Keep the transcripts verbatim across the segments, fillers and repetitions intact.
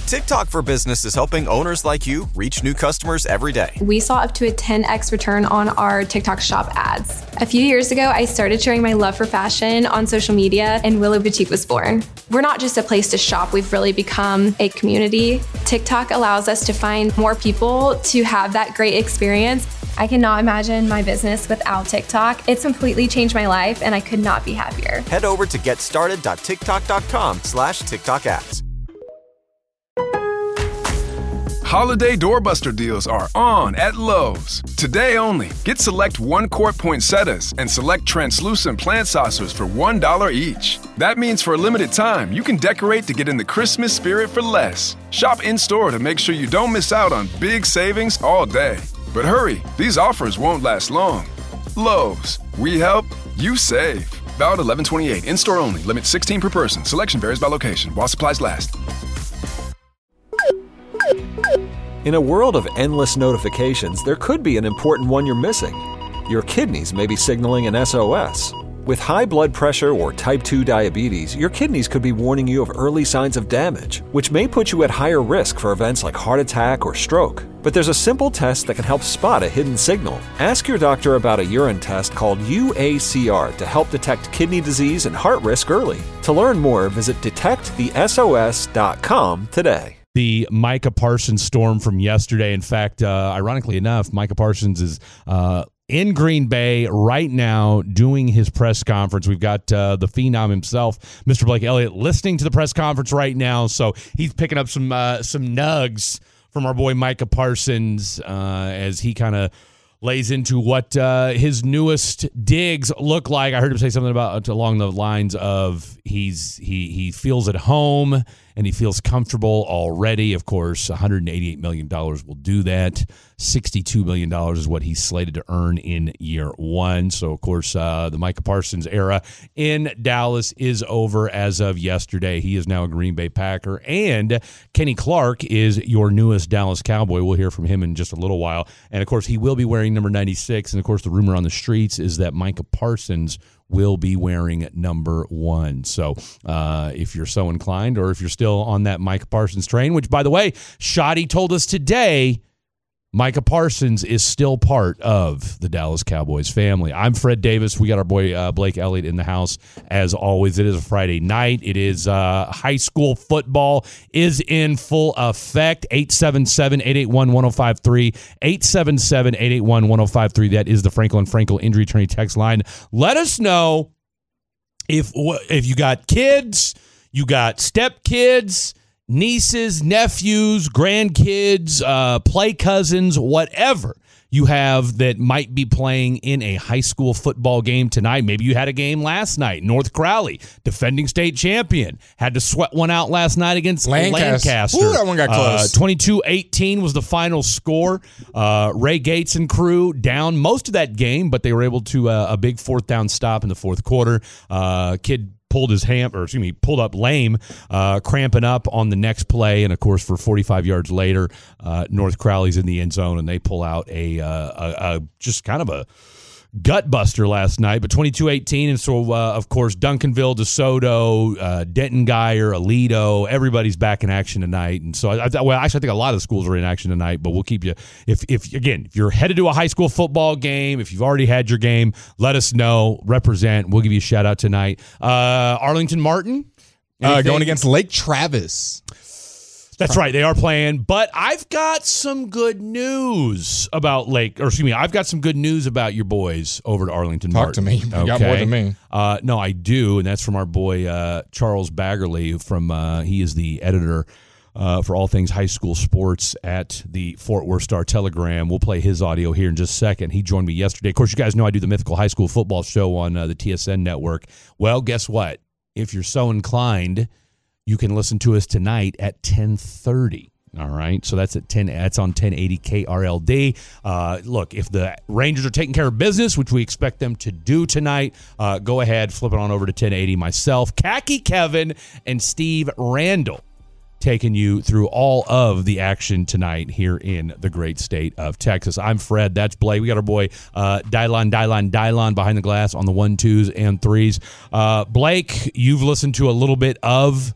TikTok for Business is helping owners like you reach new customers every day. We saw up to a ten x return on our TikTok shop ads. A few years ago, I started sharing my love for fashion on social media, and Willow Boutique was born. We're not just a place to shop, we've really become a community. TikTok allows us to find more people to have that great experience. I cannot imagine my business without TikTok. It's completely changed my life, and I could not be happier. Head over to getstarted.tiktok.com slash TikTok ads. Holiday doorbuster deals are on at Lowe's. Today only, get select one-quart poinsettias and select translucent plant saucers for one dollar each. That means for a limited time, you can decorate to get in the Christmas spirit for less. Shop in-store to make sure you don't miss out on big savings all day. But hurry, these offers won't last long. Lowe's, we help, you save. Valid eleven twenty-eight, in-store only, limit sixteen per person. Selection varies by location, while supplies last. In a world of endless notifications, there could be an important one you're missing. Your kidneys may be signaling an S O S. With high blood pressure or type two diabetes, your kidneys could be warning you of early signs of damage, which may put you at higher risk for events like heart attack or stroke. But there's a simple test that can help spot a hidden signal. Ask your doctor about a urine test called U A C R to help detect kidney disease and heart risk early. To learn more, visit detect the S O S dot com today. The Micah Parsons storm from yesterday. In fact, uh, ironically enough, Micah Parsons is uh, in Green Bay right now doing his press conference. We've got uh, the Phenom himself, Mister Blake Elliott, listening to the press conference right now. So he's picking up some uh, some nugs from our boy Micah Parsons uh, as he kind of lays into what uh, his newest digs look like. I heard him say something about along the lines of he's he he feels at home and he feels comfortable already. Of course, one hundred eighty-eight million dollars will do that. sixty-two million dollars is what he's slated to earn in year one. So, of course, uh, the Micah Parsons era in Dallas is over as of yesterday. He is now a Green Bay Packer. And Kenny Clark is your newest Dallas Cowboy. We'll hear from him in just a little while. And, of course, he will be wearing number ninety-six. And, of course, the rumor on the streets is that Micah Parsons will be wearing number one. So uh, if you're so inclined, or if you're still on that Micah Parsons train, which, by the way, Shoddy told us today, Micah Parsons is still part of the Dallas Cowboys family. I'm Fred Davis. We got our boy uh, Blake Elliott in the house. As always, it is a Friday night. It is uh, high school football is in full effect. eight seven seven, eight eight one, one oh five three. eight seven seven, eight eight one, one oh five three. That is the Franklin Frankel Injury Attorney text line. Let us know if if you got kids, you got stepkids, nieces, nephews, grandkids, uh, play cousins, whatever you have that might be playing in a high school football game tonight. Maybe you had a game last night. North Crowley, defending state champion, had to sweat one out last night against Lancaster. Lancaster. Ooh, that one got close. twenty-two eighteen was the final score. Uh, Ray Gates and crew down most of that game, but they were able to uh, a big fourth down stop in the fourth quarter. Uh, kid pulled his ham, or excuse me, pulled up lame, uh, cramping up on the next play. And, of course, for forty-five yards later, uh, North Crowley's in the end zone, and they pull out a, uh, a, a just kind of a gut buster last night, but twenty-two eighteen. And so, uh, of course, Duncanville, DeSoto, uh, Denton Geyer, Aledo, everybody's back in action tonight. And so, I, I, well, actually, I think a lot of the schools are in action tonight, but we'll keep you. If, if again, if you're headed to a high school football game, if you've already had your game, let us know. Represent. We'll give you a shout out tonight. Uh, Arlington Martin uh, going against Lake Travis. That's right. They are playing. But I've got some good news about Lake, or excuse me, I've got some good news about your boys over at Arlington Talk Martin. to me. You okay? got more than me. Uh, no, I do. And that's from our boy, uh, Charles Baggerly from, uh, he is the editor uh, for all things high school sports at the Fort Worth Star-Telegram. We'll play his audio here in just a second. He joined me yesterday. Of course, you guys know I do the Mythical High School Football Show on uh, the T S N network. Well, guess what? If you're so inclined, you can listen to us tonight at ten thirty. All right, so that's at ten. That's on ten eighty K R L D. Uh, look, if the Rangers are taking care of business, which we expect them to do tonight, uh, go ahead, flip it on over to ten eighty. Myself, Khaki Kevin, and Steve Randall taking you through all of the action tonight here in the great state of Texas. I'm Fred. That's Blake. We got our boy uh, Dylon, Dylon, Dylon behind the glass on the one, twos, and threes. Uh, Blake, you've listened to a little bit of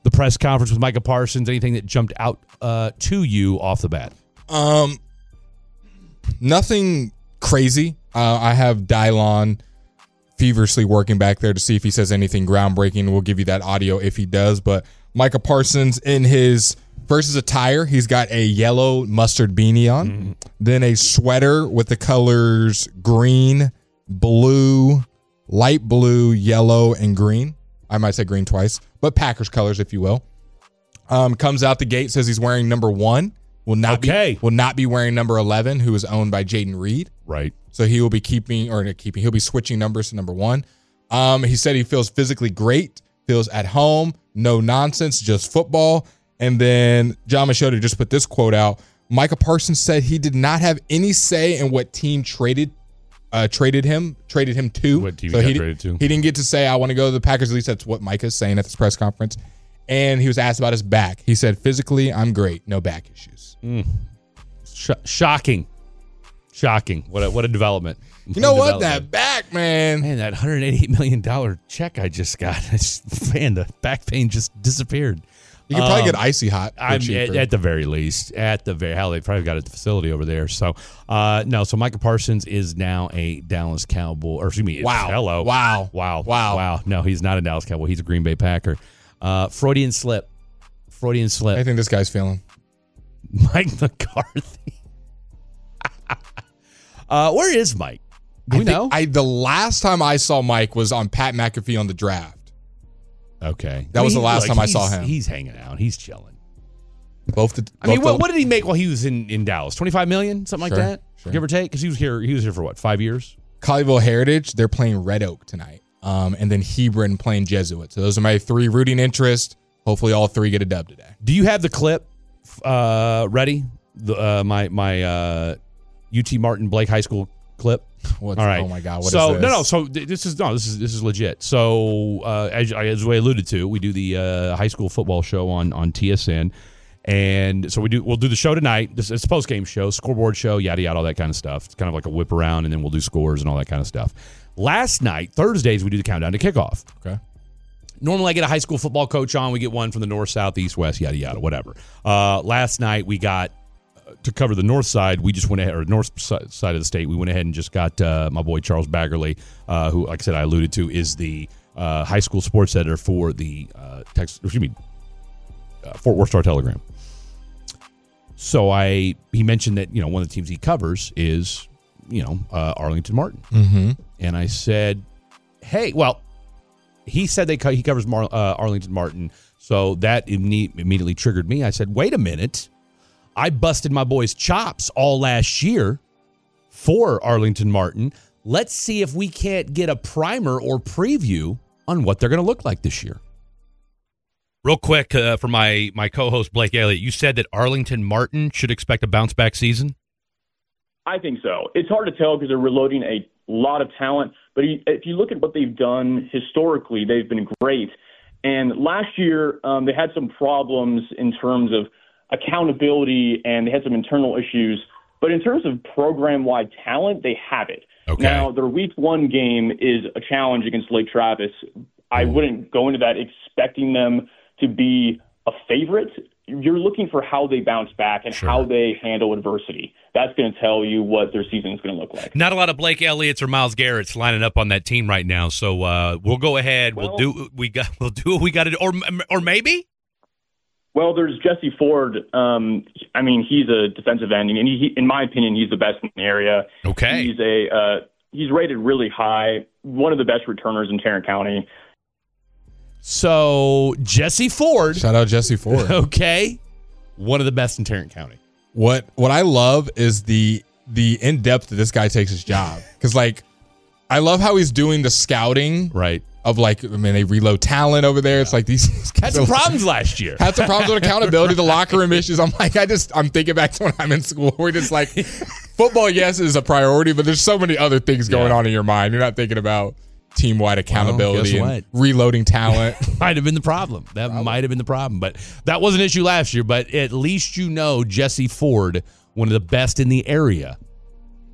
the press conference with Micah Parsons? Anything that jumped out uh, to you off the bat? Um, nothing crazy. Uh, I have Dylon feverishly working back there to see if he says anything groundbreaking. We'll give you that audio if he does. But Micah Parsons in his versus attire, he's got a yellow mustard beanie on, mm-hmm. then a sweater with the colors green, blue, light blue, yellow, and green. I might say green twice, but Packers colors, if you will. Um, comes out the gate, says he's wearing number one. Will not okay. be will not be wearing number eleven, who is owned by Jaden Reed. Right. So he will be keeping or not keeping. He'll be switching numbers to number one. Um, he said he feels physically great, feels at home, no nonsense, just football. And then John Machota just put this quote out. Micah Parsons said he did not have any say in what team traded uh, traded him, traded him to. What team so he he got traded to? He didn't get to say, I want to go to the Packers. At least that's what Micah's saying at this press conference. And he was asked about his back. He said, physically, I'm great. No back issues. Mm. Sh- shocking. Shocking. What a, what a development. You know what? That back, man. Man, that one hundred eighty-eight million dollars check I just got. Man, the back pain just disappeared. You could probably um, get icy hot. I'm, at, at the very least. At the very hell, they probably got it at the facility over there. So, uh, no, so Micah Parsons is now a Dallas Cowboy. Or excuse me. Wow. Hello. Wow. Wow. Wow. Wow. No, he's not a Dallas Cowboy. He's a Green Bay Packer. Uh, Freudian slip. Freudian slip. I think this guy's feeling. Mike McCarthy. uh, where is Mike? Do I we know? I the last time I saw Mike was on Pat McAfee on the draft. Okay. That I mean, was the last look, time I saw him. He's hanging out. He's chilling. Both the. I mean, both what, the, what did he make while he was in, in Dallas? twenty-five million dollars, something Sure, like that, sure. give or take. Because he was here. He was here for what? Five years. Colleyville Heritage. They're playing Red Oak tonight, um, and then Hebron playing Jesuit. So those are my three rooting interests. Hopefully, all three get a dub today. Do you have the clip uh, ready? The uh, my my uh, U T Martin Blake High School clip. What's, all right. Oh my God! What so is this? no, no. So th- this is no. This is this is legit. So uh, as as we alluded to, we do the uh, high school football show on on T S N, and so we do we'll do the show tonight. This is a post game show, scoreboard show, yada yada, all that kind of stuff. It's kind of like a whip around, and then we'll do scores and all that kind of stuff. Last night, Thursdays, we do the countdown to kickoff. Okay. Normally, I get a high school football coach on. We get one from the north, south, east, west, yada yada, whatever. Uh, last night we got. To cover the north side, we just went ahead, or north side of the state, we went ahead and just got uh, my boy Charles Baggerly, uh, who, like I said, I alluded to, is the uh, high school sports editor for the uh, Texas, excuse me, uh, Fort Worth Star Telegram. So I, he mentioned that, you know, one of the teams he covers is, you know, uh, Arlington Martin. Mm-hmm. And I said, hey, well, he said they co- he covers Mar- uh, Arlington Martin. So that imme- immediately triggered me. I said, wait a minute. I busted my boys' chops all last year for Arlington Martin. Let's see if we can't get a primer or preview on what they're going to look like this year. Real quick, uh, for my, my co-host Blake Elliott, you said that Arlington Martin should expect a bounce-back season? I think so. It's hard to tell because they're reloading a lot of talent, but if you look at what they've done historically, they've been great. And last year, um, they had some problems in terms of accountability, and they had some internal issues. But in terms of program-wide talent, they have it. Okay. Now, their week one game is a challenge against Lake Travis. I wouldn't go into that expecting them to be a favorite. You're looking for how they bounce back and Sure. how they handle adversity. That's going to tell you what their season is going to look like. Not a lot of Blake Elliott's or Myles Garrett's lining up on that team right now, so uh, we'll go ahead. Well, we'll do we got. We'll do what we got to do, or or maybe. Well, there's Jesse Ford. Um, I mean, he's a defensive end, and he, in my opinion, he's the best in the area. Okay. He's a uh, he's rated really high. One of the best returners in Tarrant County. So Jesse Ford. Shout out Jesse Ford. Okay. One of the best in Tarrant County. What what I love is the the in depth that this guy takes his job, because like I love how he's doing the scouting. Right. Of like, I mean, they reload talent over there. Yeah. It's like these, these had some problems last year. Had some problems with accountability, the locker room issues. I'm like, I just, I'm thinking back to when I'm in school. We're just like, football, yes, is a priority, but there's so many other things going yeah. on in your mind. You're not thinking about team-wide accountability well, and reloading talent. Might have been the problem. That problem. might have been the problem, but that was an issue last year. But at least you know Jesse Ford, one of the best in the area,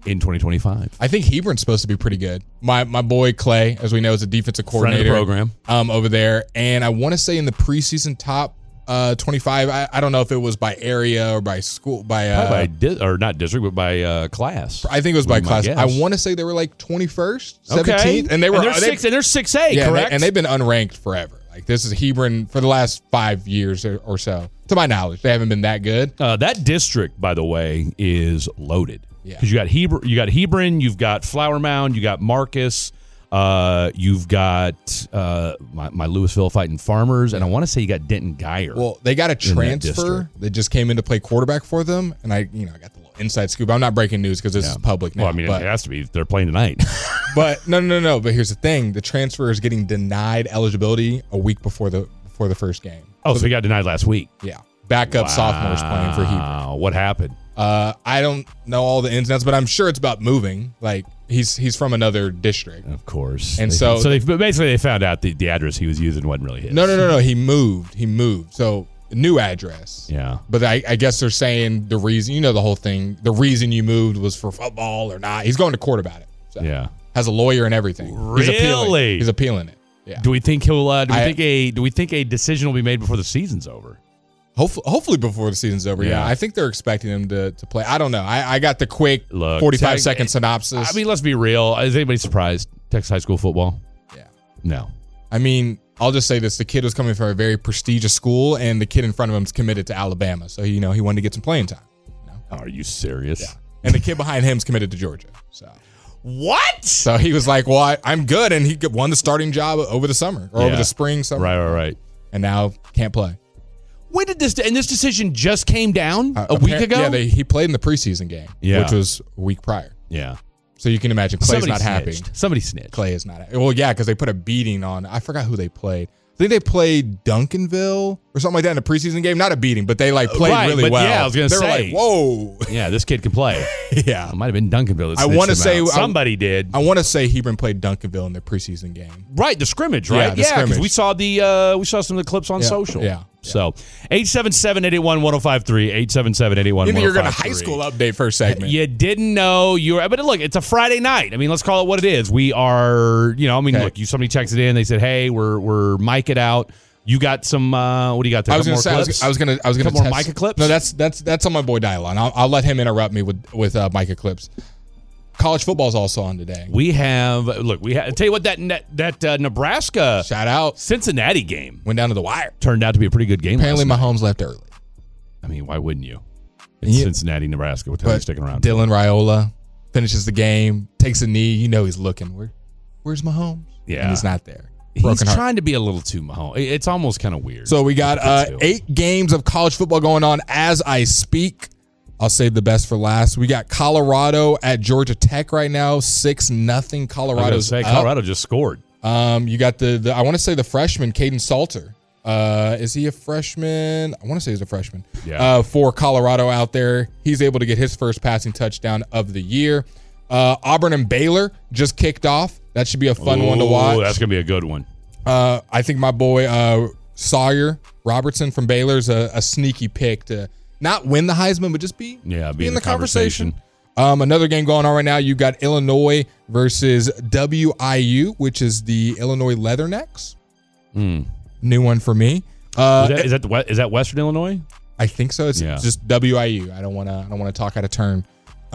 in twenty twenty-five. I think Hebron's supposed to be pretty good. My my boy Clay, as we know, is a defensive coordinator. Friend of the program. Um, over there. And I want to say in the preseason top uh, twenty-five, I, I don't know if it was by area or by school, by, uh, by di- or not district, but by uh, class. I think it was by would be my class. guess. I want to say they were like twenty-first, Okay. seventeenth. And they were and they're, they- six, and they're six A, yeah, and they- correct? And they've been unranked forever. Like this is Hebron for the last five years or, or so. To my knowledge, they haven't been that good. Uh, that district, by the way, is loaded. Yeah. Because you got Hebron, you got Hebron, you've got Flower Mound, you got Marcus, uh, you've got uh, my, my Louisville Fighting Farmers, and I want to say you got Denton Geyer. Well, they got a in that transfer district. that just came in to play quarterback for them, and I, you know, I got the little inside scoop. I'm not breaking news because this is public now. well, I mean, but, it has to be. They're playing tonight. but no, no, no, no. But here's the thing: the transfer is getting denied eligibility a week before the before the first game. oh, so he got denied last week. Yeah, backup sophomores playing for Hebron. Wow, what happened? Uh, I don't know all the ins and outs, but I'm sure it's about moving. Like he's he's from another district. Of course. And They- so- so they basically they found out the, the address he was using wasn't really his. No, no, no, no. He moved. He moved. So new address. Yeah. But I, I guess they're saying the reason, you know, the whole thing, the reason you moved was for football or not. He's going to court about it. So. Yeah. Has a lawyer and everything. He's appealing. Really? He's appealing it. Yeah. Do we think he'll? Uh, do we I- think a? Do we think a decision will be made before the season's over? Hopefully, hopefully before the season's over. Yeah. Yeah. I think they're expecting him to, to play. I don't know. I, I got the quick Look, forty-five tech- second synopsis. I mean, let's be real. Is anybody surprised? Texas high school football? yeah. No. I mean, I'll just say this: the kid was coming from a very prestigious school, and the kid in front of him is committed to Alabama. So you know he wanted to get some playing time. You know? Are you serious? Yeah. And the kid behind him is committed to Georgia. So. What? So he was like, well, I, I'm good. And he won the starting job over the summer or over Yeah. the spring, summer. Right, right, right. And now can't play. When did this? And this decision just came down Uh, a week appar- ago. Yeah, they, he played in the preseason game, Yeah. which was a week prior. yeah. So you can imagine Clay's Somebody not happy. snitched. Somebody snitched. Clay is not happy. Well, yeah, because they put a beating on. I forgot who they played. I think they played Duncanville or something like that in a preseason game. Not a beating, but they like played Right, really but well. yeah, I was gonna they say. were like, whoa. Yeah, this kid can play. yeah. It might have been Duncanville. That I snitched wanna him say- out. I- somebody did. I want to say Hebron played Duncanville in the preseason game. Right, the scrimmage, Yeah, right? the Yeah, because scrimmage. we saw the uh, we saw some of the clips on Yeah, social. yeah, So eight seven seven, eight eight one, one oh five three, eight seven seven, eight eight one, You one think oh you're five going to three. high school update first segment. You didn't know you were, but look, it's a Friday night. I mean, let's call it what it is. We are, you know, I mean, Okay. look, you somebody texted in. They said, "Hey, we're we're mic it out." You got some? Uh, what do you got there? I was Couple going to say more I was, clips? I was going to I was going to Couple more Micah clips? No, that's that's that's on my boy Dylon. I'll, I'll let him interrupt me with with uh, Micah clips. College football is also on today. We have look. We have tell you what that that, that uh, Nebraska Shout out. Cincinnati game Went down to the wire. turned out to be a pretty good game. Apparently, last night. Mahomes left early. I mean, why wouldn't you? It's Yeah. Cincinnati, Nebraska. What the hell are you But sticking around? Dylan Raiola finishes the game, takes a knee. You know he's looking. Where, where's Mahomes? Yeah. And he's not there. He's Broken heart. trying to be a little too Mahomes. It's almost kind of weird. So we got uh, Too. eight games of college football going on as I speak. I'll save the best for last. We got Colorado at Georgia Tech right now, six nothing. I was gonna Colorado's say up. Colorado just scored. Um, you got the, the I want to say the freshman Caden Salter. Uh, is he a freshman? I want to say he's a freshman. Yeah. Uh, for Colorado out there, he's able to get his first passing touchdown of the year. Uh, Auburn and Baylor just kicked off. That should be a fun one to Ooh, watch. That's gonna be a good one. Uh, I think my boy uh, Sawyer Robertson from Baylor is a, a sneaky pick to not win the Heisman, but just be Yeah, be in the conversation. Um, another game going on right now. You got Illinois versus W I U, which is the Illinois Leathernecks. Mm. New one for me. Uh, Is that, is that the we- is that Western Illinois? I think so. It's Yeah. just W I U. I don't want to. I don't want to talk out of turn.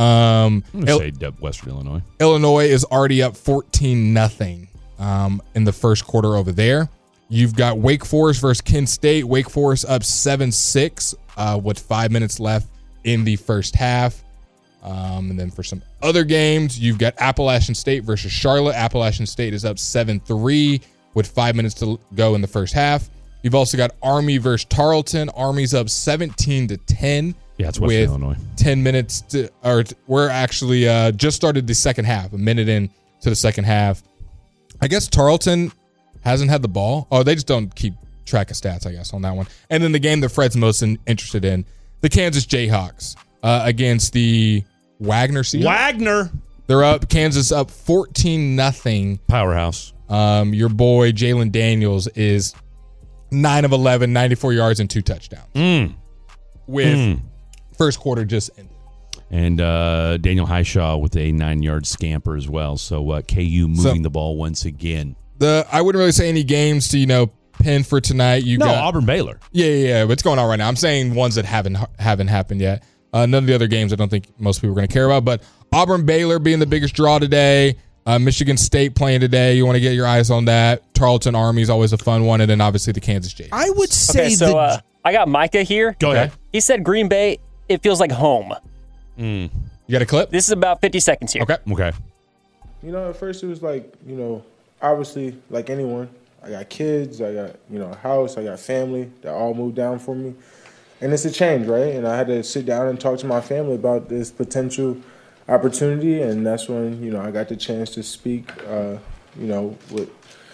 Um, I'm gonna Il- say de- Western Illinois. Illinois is already up fourteen nothing um, in the first quarter over there. You've got Wake Forest versus Kent State. Wake Forest up seven six uh, with five minutes left in the first half. Um, and then for some other games, you've got Appalachian State versus Charlotte. Appalachian State is up seven three with five minutes to go in the first half. You've also got Army versus Tarleton. Army's up seventeen to ten. Yeah, it's Western with Illinois. ten minutes to, or t- we're actually uh, just started the second half, a minute in to the second half. I guess Tarleton hasn't had the ball. Oh, they just don't keep track of stats, I guess, on that one. And then the game that Fred's most in, interested in, the Kansas Jayhawks uh, against the Wagner Seahawks. Wagner They're up. Kansas up fourteen nothing. powerhouse. Um, your boy Jalen Daniels is nine of eleven, ninety-four yards and two touchdowns. Mm. With Mm. first quarter just ended. And uh, Daniel Highshaw with a nine-yard scamper as well. So uh, K U moving so, the ball once again. The I wouldn't really say any games to, you know, pin for tonight. You no, got Auburn Baylor. Yeah, yeah, yeah. What's going on right now? I'm saying ones that haven't haven't happened yet. Uh, none of the other games I don't think most people are going to care about. But Auburn Baylor being the biggest draw today. Uh, Michigan State playing today. You want to get your eyes on that. Tarleton Army is always a fun one. And then obviously the Kansas Jayhawks. I would say okay, so the, uh, I got Micah here. Go ahead. He said Green Bay, it feels like home. Mm. You got a clip? This is about fifty seconds here. Okay. Okay. You know, at first it was like, you know, obviously like anyone, I got kids, I got, you know, a house, I got family that all moved down for me. And it's a change, right? And I had to sit down and talk to my family about this potential opportunity, and that's when, you know, I got the chance to speak, uh, you know, with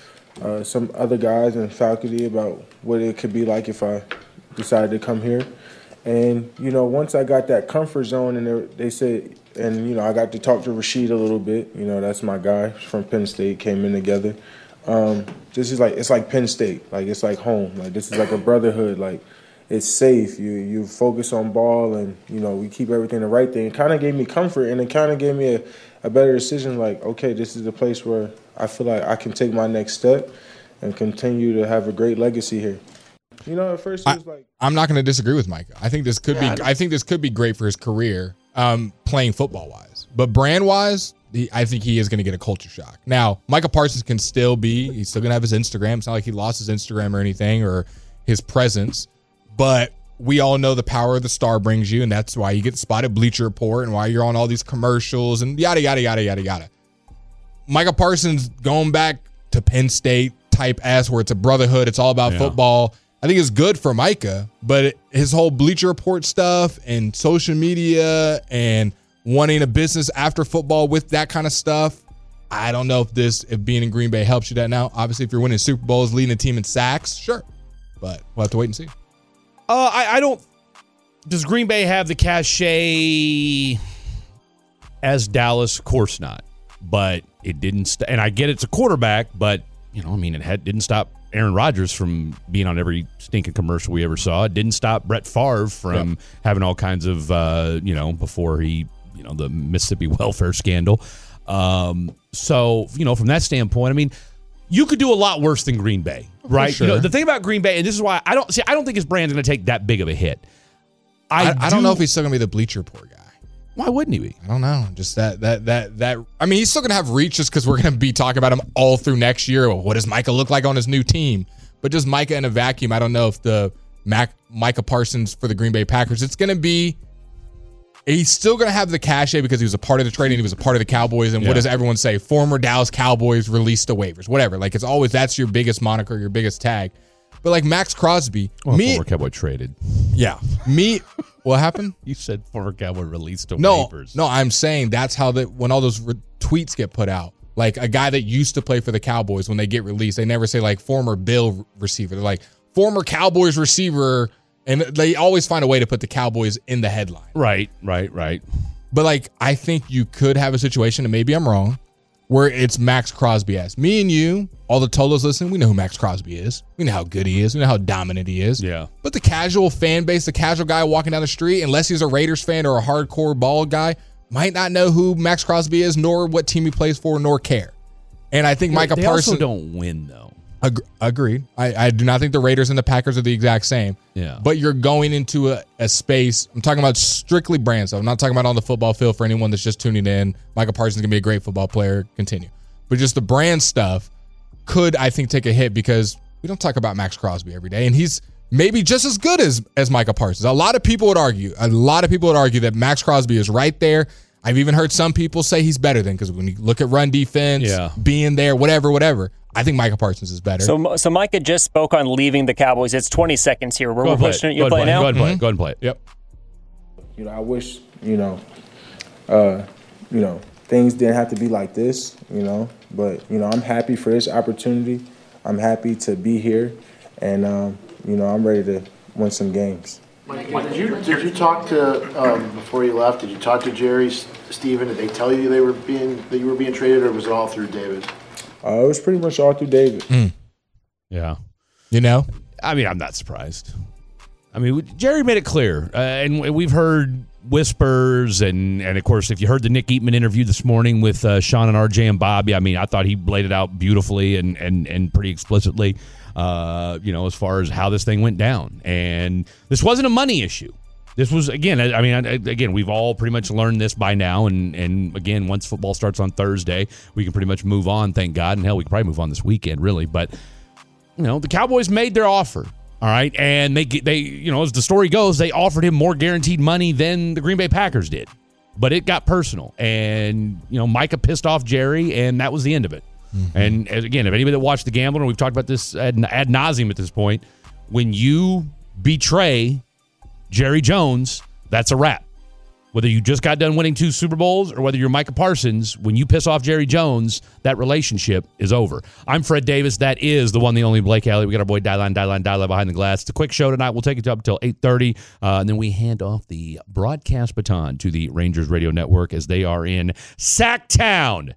uh, some other guys in faculty about what it could be like if I decided to come here. And, you know, once I got that comfort zone and they, they said, and, you know, I got to talk to Rashid a little bit, you know, that's my guy from Penn State, came in together. Um, this is like, it's like Penn State, like it's like home, like this is like a brotherhood, like it's safe. You you focus on ball, and you know we keep everything the right thing. It kind of gave me comfort, and it kind of gave me a, a better decision. Like, okay, this is the place where I feel like I can take my next step and continue to have a great legacy here. You know, at first it was like I, I'm not going to disagree with Micah. I think this could yeah, be. I, I think this could be great for his career, um, playing football wise, but brand wise. I think he is going to get a culture shock. Now, Micah Parsons can still be, he's still going to have his Instagram. It's not like he lost his Instagram or anything or his presence, but we all know the power of the star brings you, and that's why you get spotted Bleacher Report and why you're on all these commercials and yada, yada, yada, yada, yada. Micah Parsons going back to Penn State type S where it's a brotherhood, it's all about yeah. football. I think it's good for Micah, but it, his whole Bleacher Report stuff and social media and wanting a business after football with that kind of stuff, I don't know if this, if being in Green Bay helps you that now. Obviously, if you're winning Super Bowls, leading a team in sacks, sure. But we'll have to wait and see. Uh, I, I don't, does Green Bay have the cachet as Dallas? Of course not. But it didn't, st- and I get it's a quarterback, but, you know, I mean, it had, didn't stop Aaron Rodgers from being on every stinking commercial we ever saw. It didn't stop Brett Favre from yep. having all kinds of, uh, you know, before he, you know, the Mississippi welfare scandal. Um, so, you know, from that standpoint, I mean, you could do a lot worse than Green Bay, right? Sure. You know, the thing about Green Bay, and this is why I don't see, I don't think his brand's going to take that big of a hit. I, I, I do, don't know if he's still going to be the Bleacher Report guy. Why wouldn't he be? I don't know. Just that, that, that, that, I mean, he's still going to have reach just because we're going to be talking about him all through next year. Well, what does Micah look like on his new team? But just Micah in a vacuum, I don't know if the Mac, Micah Parsons for the Green Bay Packers, it's going to be, he's still going to have the cachet because he was a part of the trade and he was a part of the Cowboys. And yeah. what does everyone say? Former Dallas Cowboys released the waivers, whatever. Like it's always, that's your biggest moniker, your biggest tag. But like Max Crosby, well, me, former Cowboy traded. Yeah. Me, what happened? You said former Cowboy released the no, waivers. No, I'm saying that's how the, when all those re- tweets get put out, like a guy that used to play for the Cowboys, when they get released, they never say like former Bill receiver. They're like former Cowboys receiver. And they always find a way to put the Cowboys in the headline. Right, right, right. But, like, I think you could have a situation, and maybe I'm wrong, where it's Max Crosby-esque. Me and you, all the Tolos listening, we know who Max Crosby is. We know how good he is. We know how dominant he is. Yeah. But the casual fan base, the casual guy walking down the street, unless he's a Raiders fan or a hardcore ball guy, might not know who Max Crosby is, nor what team he plays for, nor care. And I think yeah, Micah they Parsons... They also don't win, though. Ag- agreed. I, I do not think the Raiders and the Packers are the exact same. Yeah. But you're going into a, a space. I'm talking about strictly brand stuff. I'm not talking about on the football field for anyone that's just tuning in. Micah Parsons is going to be a great football player. Continue. But just the brand stuff could, I think, take a hit because we don't talk about Max Crosby every day. And he's maybe just as good as, as Micah Parsons. A lot of people would argue, a lot of people would argue that Max Crosby is right there. I've even heard some people say he's better than because when you look at run defense, yeah. being there, whatever, whatever. I think Micah Parsons is better. So, so Micah just spoke on leaving the Cowboys. It's twenty seconds here. We're, we're pushing it. You play, play now? Go ahead and play mm-hmm. it. Go ahead and play it. Yep. You know, I wish, you know, uh, you know, things didn't have to be like this, you know. But, you know, I'm happy for this opportunity. I'm happy to be here. And, um, you know, I'm ready to win some games. Mike, did you did you talk to um, before you left? Did you talk to Jerry, Steven? Did they tell you they were being that you were being traded, or was it all through David? Uh, it was pretty much all through David. Mm. Yeah, you know, I mean, I'm not surprised. I mean, Jerry made it clear, uh, and we've heard whispers, and, and of course, if you heard the Nick Eatman interview this morning with uh, Sean and R J and Bobby, I mean, I thought he laid it out beautifully and and, and pretty explicitly, uh, you know, as far as how this thing went down. And this wasn't a money issue. This was, again, I, I mean, again, we've all pretty much learned this by now. And, and again, once football starts on Thursday, we can pretty much move on, thank God. And hell, we can probably move on this weekend, really. But, you know, the Cowboys made their offer. All right, and they, they, you know, as the story goes, they offered him more guaranteed money than the Green Bay Packers did. But it got personal, and, you know, Micah pissed off Jerry, and that was the end of it. Mm-hmm. And, again, if anybody that watched The Gambler, and we've talked about this ad, ad nauseum at this point, when you betray Jerry Jones, that's a wrap. Whether you just got done winning two Super Bowls or whether you're Micah Parsons, when you piss off Jerry Jones, that relationship is over. I'm Fred Davis. That is the one, the only Blake Elliott. We got our boy Dylan, Dylan, Dylan behind the glass. It's a quick show tonight. We'll take it up until eight thirty, uh, and then we hand off the broadcast baton to the Rangers Radio Network as they are in Sacktown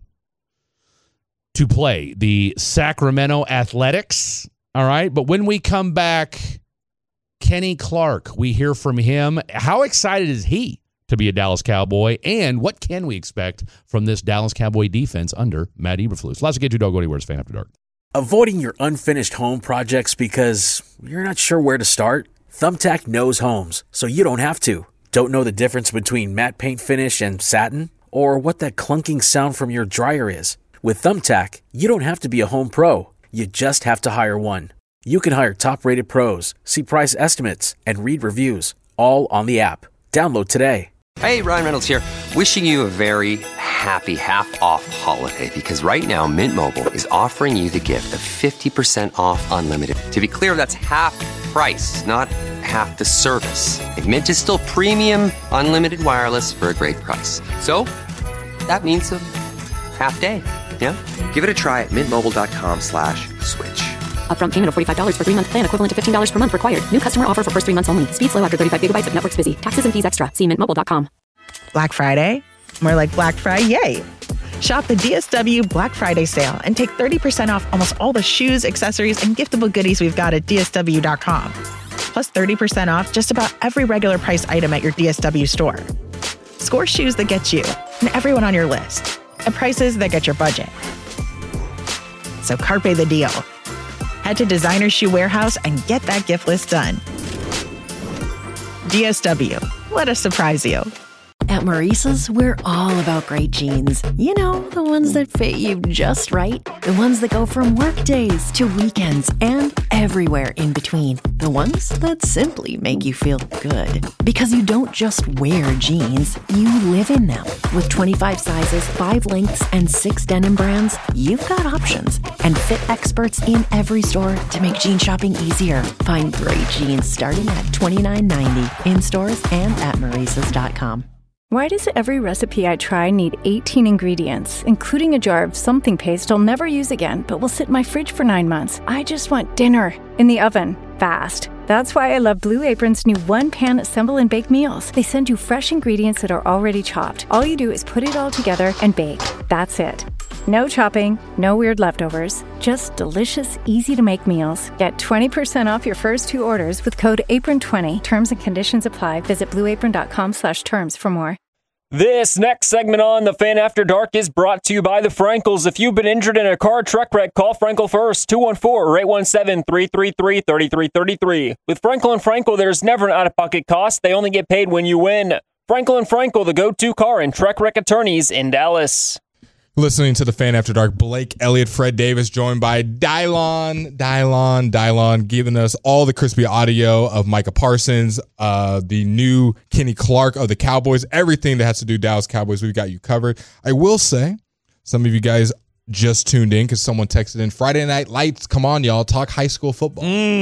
to play the Sacramento Athletics. All right, but when we come back, Kenny Clark, we hear from him. How excited is he to be a Dallas Cowboy, and what can we expect from this Dallas Cowboy defense under Matt Eberflus? Lots to get to. Don't go anywhere. It's Fan After Dark. Avoiding your unfinished home projects because you're not sure where to start? Thumbtack knows homes, so you don't have to. Don't know the difference between matte paint finish and satin? Or what that clunking sound from your dryer is? With Thumbtack, you don't have to be a home pro. You just have to hire one. You can hire top-rated pros, see price estimates, and read reviews, all on the app. Download today. Hey, Ryan Reynolds here, wishing you a very happy half-off holiday, because right now Mint Mobile is offering you the gift of fifty percent off unlimited. To be clear, that's half price, not half the service. And Mint is still premium unlimited wireless for a great price. So, that means a half day, yeah? Give it a try at mintmobile.com slash switch. Upfront payment of forty-five dollars for three-month plan, equivalent to fifteen dollars per month required. New customer offer for first three months only. Speed slow after thirty-five gigabytes if network's busy. Taxes and fees extra. See mint mobile dot com. Black Friday? More like Black Friday. Shop the D S W Black Friday sale and take thirty percent off almost all the shoes, accessories, and giftable goodies we've got at D S W dot com. Plus thirty percent off just about every regular price item at your D S W store. Score shoes that get you and everyone on your list at prices that get your budget. So carpe the deal. Head to Designer Shoe Warehouse and get that gift list done. D S W. Let us surprise you. At Maurice's, we're all about great jeans. You know, the ones that fit you just right. The ones that go from work days to weekends and everywhere in between. The ones that simply make you feel good. Because you don't just wear jeans, you live in them. With twenty-five sizes, five lengths, and six denim brands, you've got options. And fit experts in every store to make jean shopping easier. Find great jeans starting at twenty-nine ninety in stores and at Maurices dot com. Why does every recipe I try need eighteen ingredients, including a jar of something paste I'll never use again, but will sit in my fridge for nine months? I just want dinner in the oven, fast. That's why I love Blue Apron's new one-pan assemble and bake meals. They send you fresh ingredients that are already chopped. All you do is put it all together and bake. That's it. No chopping, no weird leftovers, just delicious, easy-to-make meals. Get twenty percent off your first two orders with code apron twenty. Terms and conditions apply. Visit blue apron dot com slash terms for more. This next segment on The Fan After Dark is brought to you by the Frankels. If you've been injured in a car truck wreck, call Frankel first, two one four or eight one seven, three three three, three three three three. With Frankel and Frankel, there's never an out-of-pocket cost. They only get paid when you win. Frankel and Frankel, the go-to car and truck wreck attorneys in Dallas. Listening to the Fan After Dark, Blake Elliott, Fred Davis, joined by Dylan, Dylan, Dylan, giving us all the crispy audio of Micah Parsons, uh, the new Kenny Clark of the Cowboys, everything that has to do with Dallas Cowboys. We've got you covered. I will say, some of you guys just tuned in because someone texted in, Friday Night Lights, come on, y'all, talk high school football.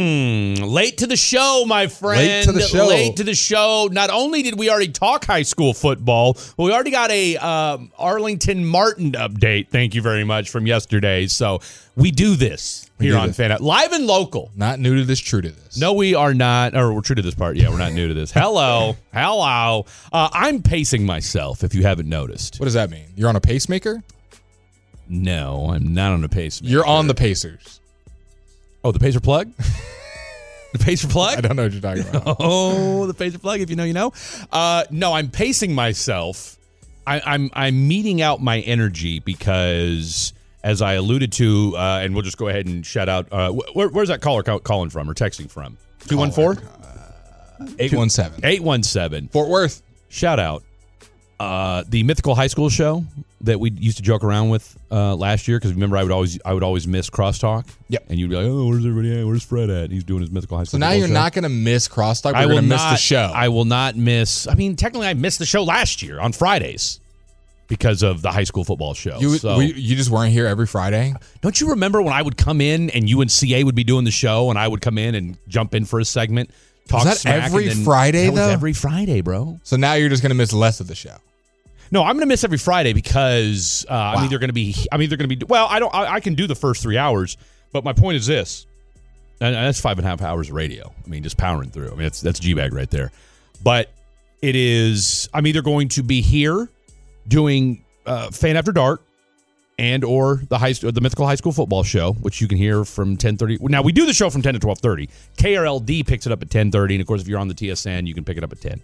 Mm, late to the show, my friend. Late to the show. Late to the show. Not only did we already talk high school football, but we already got a um, Arlington Martin update, thank you very much, from yesterday. So we do this We here do on this. Fan Out. Live and local. Not new to this, true to this. No, we are not. Or we're true to this part. Yeah, we're not new to this. Hello. Hello. Uh, I'm pacing myself, if you haven't noticed. What does that mean? You're on a pacemaker? No, I'm not on a pacemaker. You're on the Pacers. Oh, the Pacer plug? The pacer plug? I don't know what you're talking about. Oh, the pacer plug. If you know, you know. Uh, no, I'm pacing myself. I, I'm I'm meeting out my energy because, as I alluded to, uh, and we'll just go ahead and shout out. Uh, where, where's that caller call, calling from or texting from? two one four? eight one seven. eight one seven. Fort Worth. Shout out. Uh, the Mythical High School show that we used to joke around with uh, last year, because remember I would always I would always miss Crosstalk. Yep. And you'd be like, oh, where's everybody at? Where's Fred at? He's doing his Mythical High School. So now football you're show. not going to miss Crosstalk. We're I will going to miss not, the show. I will not miss. I mean, technically, I missed the show last year on Fridays because of the high school football show. You, so, we, you just weren't here every Friday? Don't you remember when I would come in and you and C A would be doing the show, and I would come in and jump in for a segment? Talk Was that smack, every and then, Friday, that though? Was every Friday, bro. So now you're just going to miss less of the show. No, I'm going to miss every Friday because uh, Wow. I'm either going to be. I'm either going to be. Well, I don't. I, I can do the first three hours, but my point is this, and that's five and a half hours of radio. I mean, just powering through. I mean, that's that's G-Bag right there. But it is. I'm either going to be here doing uh, Fan After Dark, and or the high the Mythical High School Football Show, which you can hear from ten thirty. Now we do the show from ten to twelve thirty. K R L D picks it up at ten thirty, and of course, if you're on the T S N, you can pick it up at ten.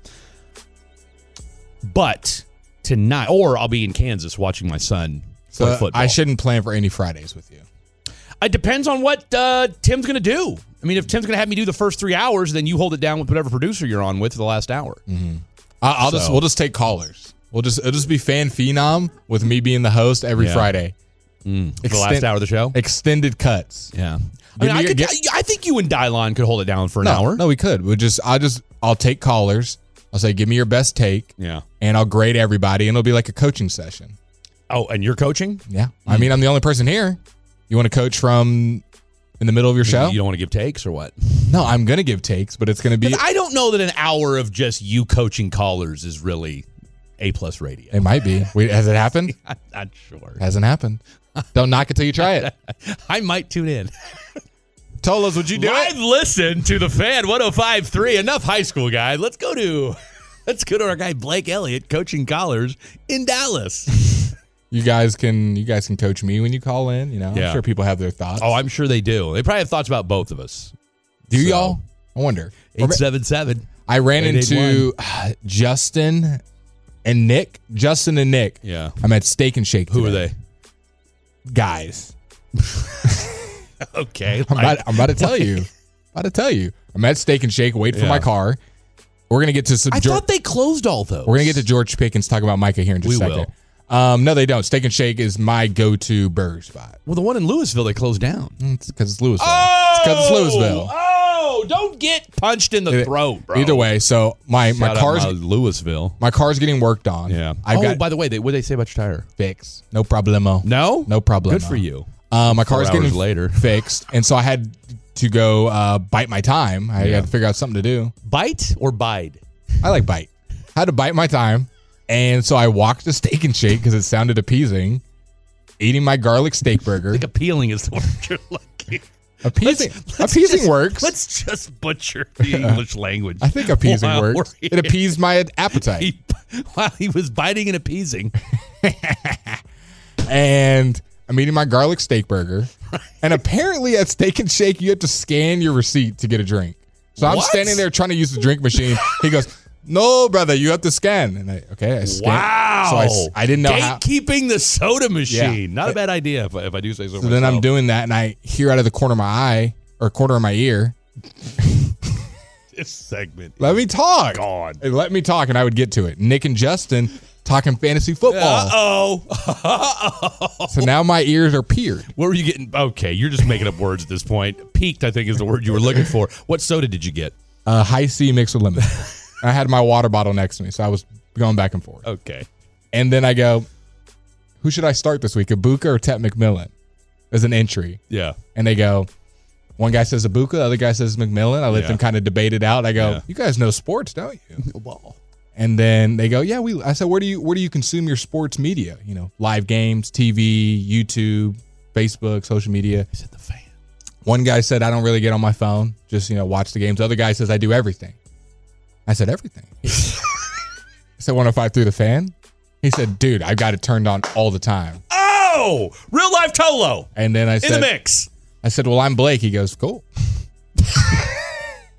But tonight, or I'll be in Kansas watching my son So play football. I shouldn't plan for any Fridays with you. It depends on what uh, Tim's going to do. I mean, if Tim's going to have me do the first three hours, then you hold it down with whatever producer you're on with for the last hour. Mm-hmm. I, I'll So- just we'll just take callers. We'll just it'll just be Fan Phenom with me being the host every Yeah. Friday. Mm, for the last hour of the show? Extended cuts. Yeah. I, Give mean, me I, your- could, get- I think you and Dylon could hold it down for an no, hour. No, we could. We'll just I'll just I'll take callers. I'll say, give me your best take. Yeah. And I'll grade everybody, and it'll be like a coaching session. Oh, and you're coaching? Yeah. I mean, I'm the only person here. You want to coach from in the middle of your show? You don't want to give takes or what? No, I'm going to give takes, but it's going to be. 'Cause I don't know that an hour of just you coaching callers is really A-plus radio. It might be. Wait, has it happened? I'm not sure. Hasn't happened. Don't knock it till you try it. I might tune in. Tolos, would you do Live it? listen to the Fan one oh five point three. Enough high school guy. Let's go to let's go to our guy Blake Elliott coaching callers in Dallas. You guys can you guys can coach me when you call in. You know, Yeah. I'm sure people have their thoughts. Oh, I'm sure they do. They probably have thoughts about both of us. Do So, y'all? I wonder. eight seven seven. I ran eight eight into uh, Justin and Nick. Justin and Nick. Yeah. I'm at Steak and Shake. Who are today. they? Guys. Okay. I'm like- about, I'm about to tell you. about to tell you. I'm at Steak and Shake, waiting for Yeah. my car. We're gonna get to some. I Geor- thought they closed all those. We're gonna get to George Pickens, talk about Micah here in just We a second. will. Um, no, they don't. Steak and Shake is my go-to burger spot. Well, the one in Louisville they closed down. It's because it's Louisville. Oh, it's because it's Louisville. Oh, don't get punched in the Either- throat, bro. Either way, so my my Shout out car's my Louisville. my car's getting worked on. Yeah. I oh, got by the way, they, what did they say about your tire? fix. No problemo. No, No problem. Good for you. Uh, my Four car's hours getting later. fixed, and so I had to go uh, bite my time. I Yeah. had to figure out something to do. Bite or bide? I like bite. I had to bite my time, and so I walked to Steak and Shake because it sounded appeasing. Eating my garlic steak burger. I think appealing is the word you're looking. Appeasing, Let's- let's appeasing just- works. Let's just butcher the English language. I think appeasing While we're works. here. It appeased my appetite. He, while he was biting and appeasing. And I'm eating my garlic steak burger. And apparently at Steak and Shake, you have to scan your receipt to get a drink. So I'm What? standing there trying to use the drink machine. He goes, no, brother, you have to scan. And I, okay, I scanned. Wow. So I, s- I didn't know how. Gatekeeping the soda machine. Yeah. Not a bad idea if, I- if I do say so So then I'm myself. doing that, and I hear out of the corner of my eye, or corner of my ear, This segment. let me talk. God. And let me talk, and I would get to it. Nick and Justin talking fantasy football. Uh-oh. So now my ears are peeled. What were you getting? Okay, you're just making up words at this point. Peaked, I think, is the word you were looking for. What soda did you get? Uh, high C mixed with lemon. I had my water bottle next to me, so I was going back and forth. Okay. And then I go, who should I start this week, Ibuka or Tet McMillan? As an entry. Yeah. And they go, one guy says Ibuka, the other guy says McMillan. I let Yeah. them kind of debate it out. I go, Yeah. you guys know sports, don't you? Well, And then they go, yeah, we. I said, where do you where do you consume your sports media? You know, live games, T V, YouTube, Facebook, social media. I said the fan. One guy said, I don't really get on my phone, just, you know, watch the games. The other guy says, I do everything. I said, everything. I said, one oh five through the fan. He said, dude, I've got it turned on all the time. Oh, real life Tolo And then I in said, the mix. I said, well, I'm Blake. He goes, cool.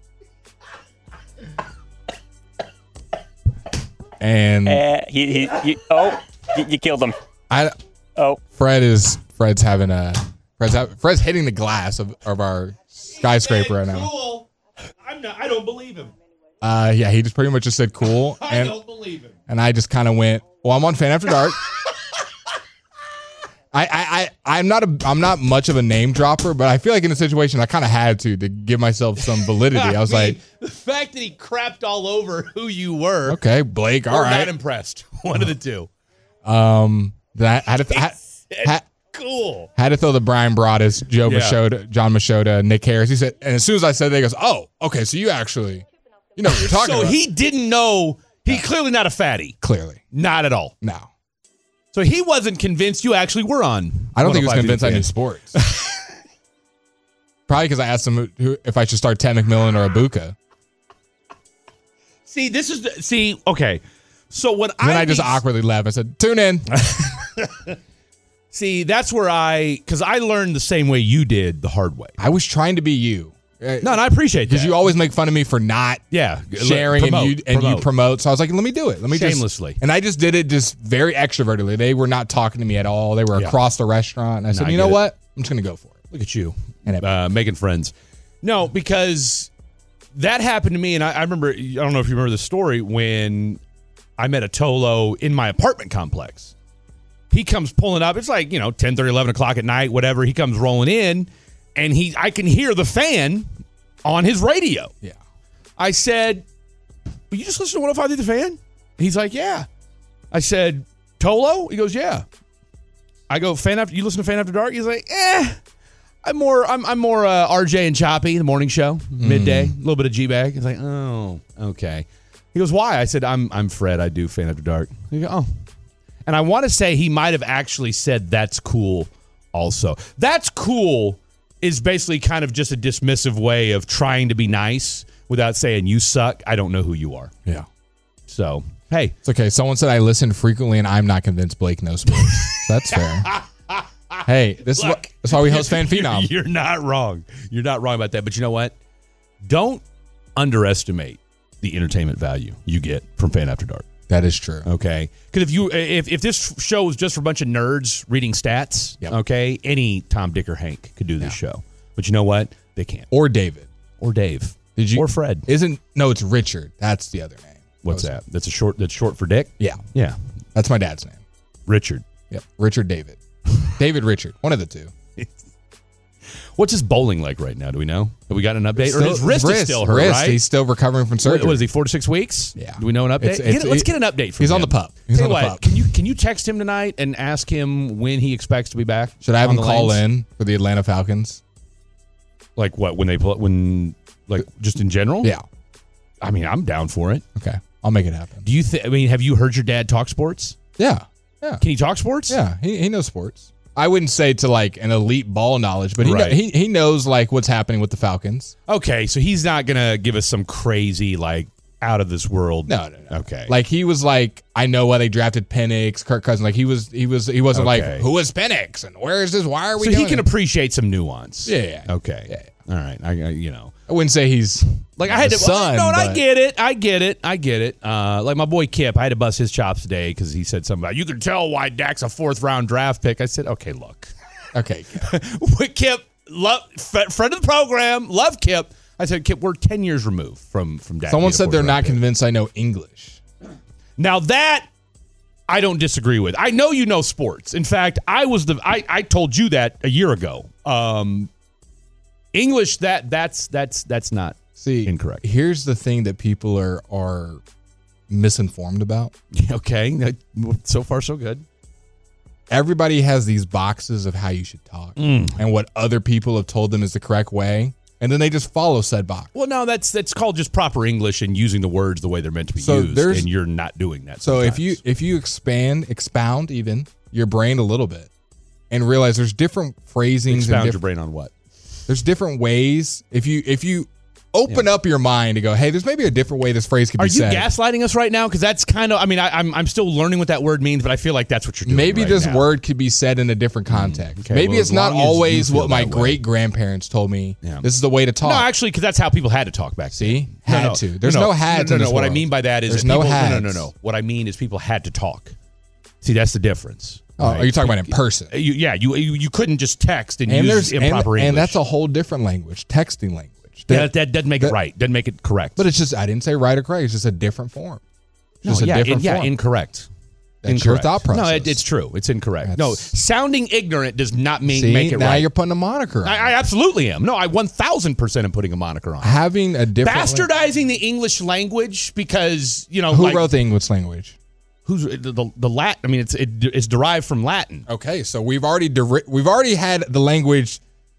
And Uh, he, he, he, oh, you, you killed him. I oh Fred is Fred's having a Fred's ha- Fred's hitting the glass of, of our skyscraper right now. Cool. I'm not. I don't believe him. Uh, yeah, he just pretty much just said cool, I and don't believe him. and I just kind of went, well, I'm on Fan After Dark. I, I, I, I'm not a, I'm not much of a name dropper, but I feel like in a situation I kind of had to to give myself some validity. I was mean, like, the fact that he crapped all over who you were. okay, Blake, all we're right. not impressed. One of the two. Um, that I had to, I, had, Cool. had to throw the Brian Broaddus, Joe Yeah. Machota, John Machota, Nick Harris. He said, and as soon as I said that, he goes, oh, okay, so you actually, you know what you're talking So about. he didn't know. He clearly not a fatty. Clearly. Not at all. No. So he wasn't convinced you actually were on. I don't think he was one oh five convinced I Fan. knew sports. Probably because I asked him who, who, if I should start Ted McMillan or Ibuka. See, this is the, see. Okay, so when And then I I just meet- awkwardly laughed. I said, tune in. see, that's where I because I learned the same way you did the hard way. I was trying to be you. No, and I appreciate that Because you always make fun of me for not yeah sharing promote, and you and promote. you promote. So I was like, let me do it. Let me Shamelessly. Just, and I just did it just very extrovertedly. They were not talking to me at all. They were Yeah. across the restaurant. And I said, No, I you know get it. what? I'm just going to go for it. Look at you, And uh, making friends. No, because that happened to me, and I, I remember. I don't know if you remember the story when I met a Tolo in my apartment complex. He comes pulling up. It's like, you know, ten thirty, eleven o'clock at night, whatever. He comes rolling in, and he, I can hear the fan on his radio. Yeah. I said, will you just listen to one oh five The Fan? He's like, yeah. I said, Tolo? He goes, yeah. I go, Fan After, you listen to Fan After Dark? He's like, eh. I'm more, I'm, I'm more uh, R J and Choppy, the morning show, midday, a little bit of G-Bag. He's like, oh, okay. He goes, why? I said, I'm, I'm Fred. I do Fan After Dark. He goes, oh. And I want to say he might have actually said that's cool also. That's cool is basically kind of just a dismissive way of trying to be nice without saying you suck. I don't know who you are. Yeah. So, hey. It's okay. Someone said I listen frequently, and I'm not convinced Blake knows sports. So that's fair. Hey, this is, what, that's why we host Fan Phenom. You're not wrong. You're not wrong about that. But you know what? Don't underestimate the entertainment value you get from Fan After Dark. That is true. Okay. Because if you if, if this show was just for a bunch of nerds reading stats, Yep. okay, any Tom, Dick, or Hank could do this show. But you know what? They can't. Or David. Or Dave. Did you? Or Fred. Isn't no? It's Richard. That's the other name. What's that? That's a short. That's short for Dick. Yeah, Yeah. that's my dad's name. Richard. Yep, Richard David, David Richard, one of the two. What's his bowling like right now? Do we know? Have we got an update? or his wrist, is still hurt, wrist. right? He's still recovering from surgery. What, what is he? Four to six weeks? Yeah. Do we know an update? It's- Get it's- it- let's it- get an update from he's him. on the pup. He's Tell on you the what, pup. Can you can you text him tonight and ask him when he expects to be back? Should I have on him the call lanes? in for the Atlanta Falcons? Like what? When they play? When like just in general? Yeah. I mean, I'm down for it. Okay, I'll make it happen. Do you think? I mean, have you heard your dad talk sports? Yeah, yeah. Can he talk sports? Yeah, he he knows sports. I wouldn't say to like an elite ball knowledge, but he Right. know, he he knows like what's happening with the Falcons. Okay, so he's not gonna give us some crazy like out of this world. No, no, no. Okay. Like he was like, I know why they drafted Penix, Kirk Cousins. Like he was, he was, he wasn't Okay. like, who is Penix and where is this? Why are we? so doing he can it? appreciate some nuance. Yeah, yeah. Okay. Yeah. All right. I, I you know. I wouldn't say he's Like I had the to, son, no, and I but- get it, I get it, I get it. Uh, like my boy Kip, I had to bust his chops today because he said something about you can tell why Dak's a fourth round draft pick. I said, okay, look, Okay. Kip, love f- friend of the program, love Kip. I said, Kip, we're ten years removed from from Dak. Someone being a said they're fourth not round pick. convinced I know English. Now that I don't disagree with. I know you know sports. In fact, I was the I, I told you that a year ago. Um, English that that's that's that's not See, incorrect. Here's the thing that people are are misinformed about. Okay, so far so good. Everybody has these boxes of how you should talk Mm. and what other people have told them is the correct way, and then they just follow said box. Well, no, that's that's called just proper English and using the words the way they're meant to be So used, there's- and you're not doing that. So if sometimes. you if you expand expound even your brain a little bit and realize there's different phrasings expound and your different, brain on what? there's different ways. If you if you open yeah. up your mind to go, hey, there's maybe a different way this phrase could Are be said. Are you gaslighting us right now? Because that's kind of, I mean, I, I'm I'm still learning what that word means, but I feel like that's what you're doing. Maybe right this now. word could be said in a different context. Mm, okay, maybe well, it's not always what my great great grandparents told me. Yeah. This is the way to talk. No, actually, because that's how people had to talk back then. See? Had no, no, to. There's no, no, no had no, to. No, no, no. What world. I mean by that is There's that no people, hads. No, no, no, no. What I mean is people had to talk. See, that's the difference. Oh, right? Are you talking about in person? You, yeah, you, you you couldn't just text and, and use improper and, English. And that's a whole different language, texting language. That, yeah, that doesn't make that, it right. Doesn't make it correct. But it's just, I didn't say right or correct. It's just a different form. It's no, just a yeah, different in, yeah, form. incorrect. That's incorrect. your thought process. No, it, it's true. It's incorrect. That's, no, sounding ignorant does not mean see, make it now right. Now you're putting a moniker on I, I absolutely am. No, I one thousand percent am putting a moniker on. Having a different... Bastardizing the English language because, you know... Who like, wrote the English language? Who's the the, the Latin? I mean, it's it, it's derived from Latin. Okay, so we've already deri- we've already had the language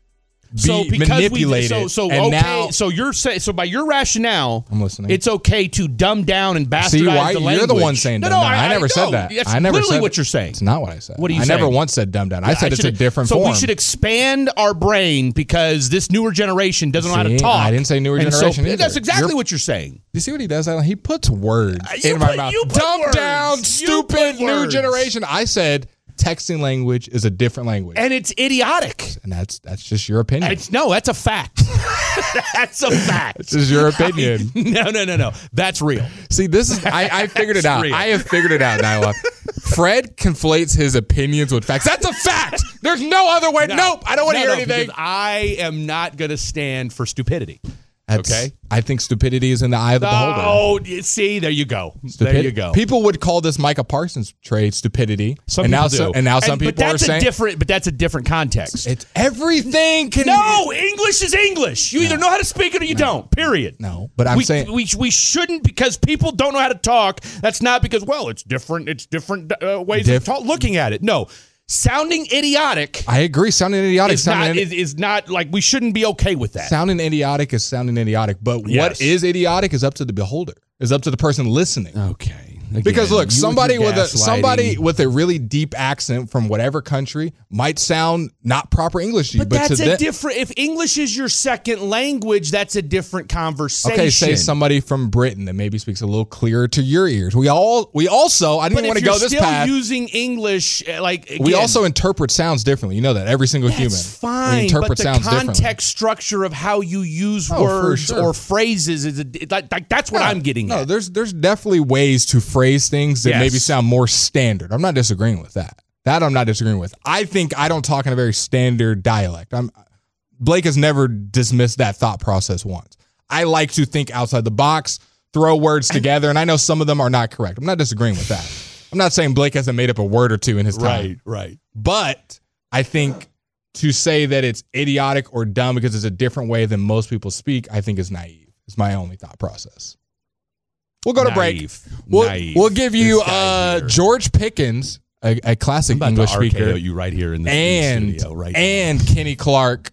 be so manipulated. So so and okay. Now, so you're saying so by your rationale, I'm listening. It's okay to dumb down and bastardize See, why, the language. You're the one saying no, dumb no, down. I, I never I, said no, that. That's I never literally said what you're saying. It's not what I said. What are you I saying? never once said dumb down. I yeah, said I it's a different so form. So we should expand our brain because this newer generation doesn't see, know how to talk. I didn't say newer and generation. So, either. That's exactly you're, what you're saying. You see what he does? He puts words uh, in put, my mouth. Dumb words. down, stupid new generation. I said texting language is a different language, and it's idiotic. And that's that's just your opinion. It's, no, that's a fact. That's a fact. This is your opinion. I, no, no, no, no. That's real. See, this is I, I figured it out. Real. I have figured it out, Nyla. Fred conflates his opinions with facts. That's a fact. There's no other way. No, nope. I don't want to no, hear no, anything. I am not going to stand for stupidity. That's, okay. I think stupidity is in the eye of the beholder. Oh, see, there you go. Stupid- there you go. People would call this Micah Parsons trade stupidity. Some and people now, do. So, and now some and, people but that's are saying a different. But that's a different context. It's everything. Can no, English is English. You no. either know how to speak it or you no. don't. Period. No, but I'm we, saying we we shouldn't because people don't know how to talk. That's not because well, it's different. It's different uh, ways Diff- of talk, looking at it. No. Sounding idiotic. I agree. Sounding idiotic is, sounding not, idi- is, is not like we shouldn't be okay with that. Sounding idiotic is sounding idiotic, but yes. what is idiotic is up to the beholder. Is up to the person listening. Okay. Again, because look, somebody with, with a somebody gaslighting. with a really deep accent from whatever country might sound not proper English to you, but, but that's to a them, different. If English is your second language, that's a different conversation. Okay, say somebody from Britain that maybe speaks a little clearer to your ears. We all we also I didn't but want to if go you're this still path. Using English, like again, we also interpret sounds differently. You know that every single that's human. Fine, we interpret but the sounds context differently. structure of how you use Oh, words sure. or phrases is a, like, like that's what no, I'm getting no, at. there's there's definitely ways to phrase things that Yes. maybe sound more standard. I'm not disagreeing with that. That I'm not disagreeing with. I think I don't talk in a very standard dialect. I'm Blake has never dismissed that thought process once. I like to think outside the box, throw words together, and I know some of them are not correct. I'm not disagreeing with that. I'm not saying Blake hasn't made up a word or two in his time. Right, right. But I think to say that it's idiotic or dumb because it's a different way than most people speak, I think is naive. It's my only thought process. We'll go to Naive. break. We'll, Naive. we'll give you This guy uh, here. George Pickens, a, a classic I'm about English to R K O speaker, you right here in the, and in the studio right and Kenny Clark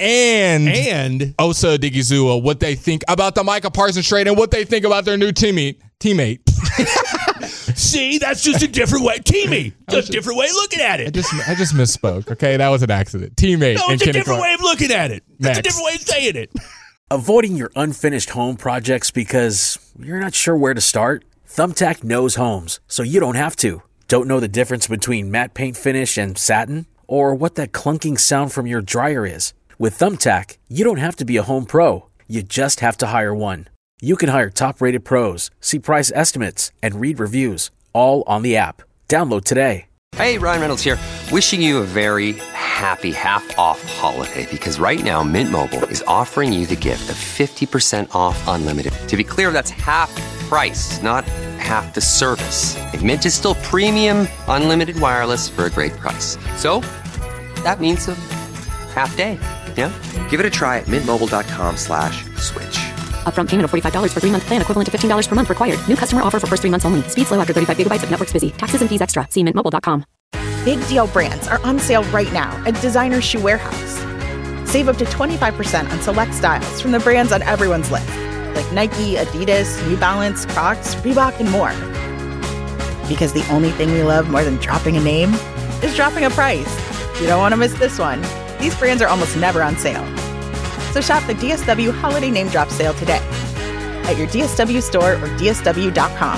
and and Osa Odigizua, what they think about the Micah Parsons trade and what they think about their new teammate. Teammate. See, that's just a different way. Teammate. Just a different way of looking at I it. just I just misspoke. Okay, that was an accident. Teammate. No, and it's a Kenny different Clark. way of looking at it. That's Next. a different way of saying it. Avoiding your unfinished home projects because you're not sure where to start? Thumbtack knows homes, so you don't have to. Don't know the difference between matte paint finish and satin? Or what that clunking sound from your dryer is? With Thumbtack, you don't have to be a home pro. You just have to hire one. You can hire top-rated pros, see price estimates, and read reviews, all on the app. Download today. Hey, Ryan Reynolds here, wishing you a very happy half-off holiday because right now Mint Mobile is offering you the gift of fifty percent off unlimited. To be clear, that's half price, not half the service. And Mint is still premium unlimited wireless for a great price. So, that means a half day, yeah? Give it a try at mintmobile.com slash switch. Upfront payment of forty-five dollars for three-month plan equivalent to fifteen dollars per month required. New customer offer for first three months only. Speed slow after thirty-five gigabytes if network's busy. Taxes and fees extra. See mint mobile dot com. Big deal brands are on sale right now at Designer Shoe Warehouse. Save up to twenty-five percent on select styles from the brands on everyone's list, like Nike, Adidas, New Balance, Crocs, Reebok, and more. Because the only thing we love more than dropping a name is dropping a price. You don't want to miss this one. These brands are almost never on sale. So shop the D S W Holiday Name Drop Sale today at your D S W store or D S W dot com.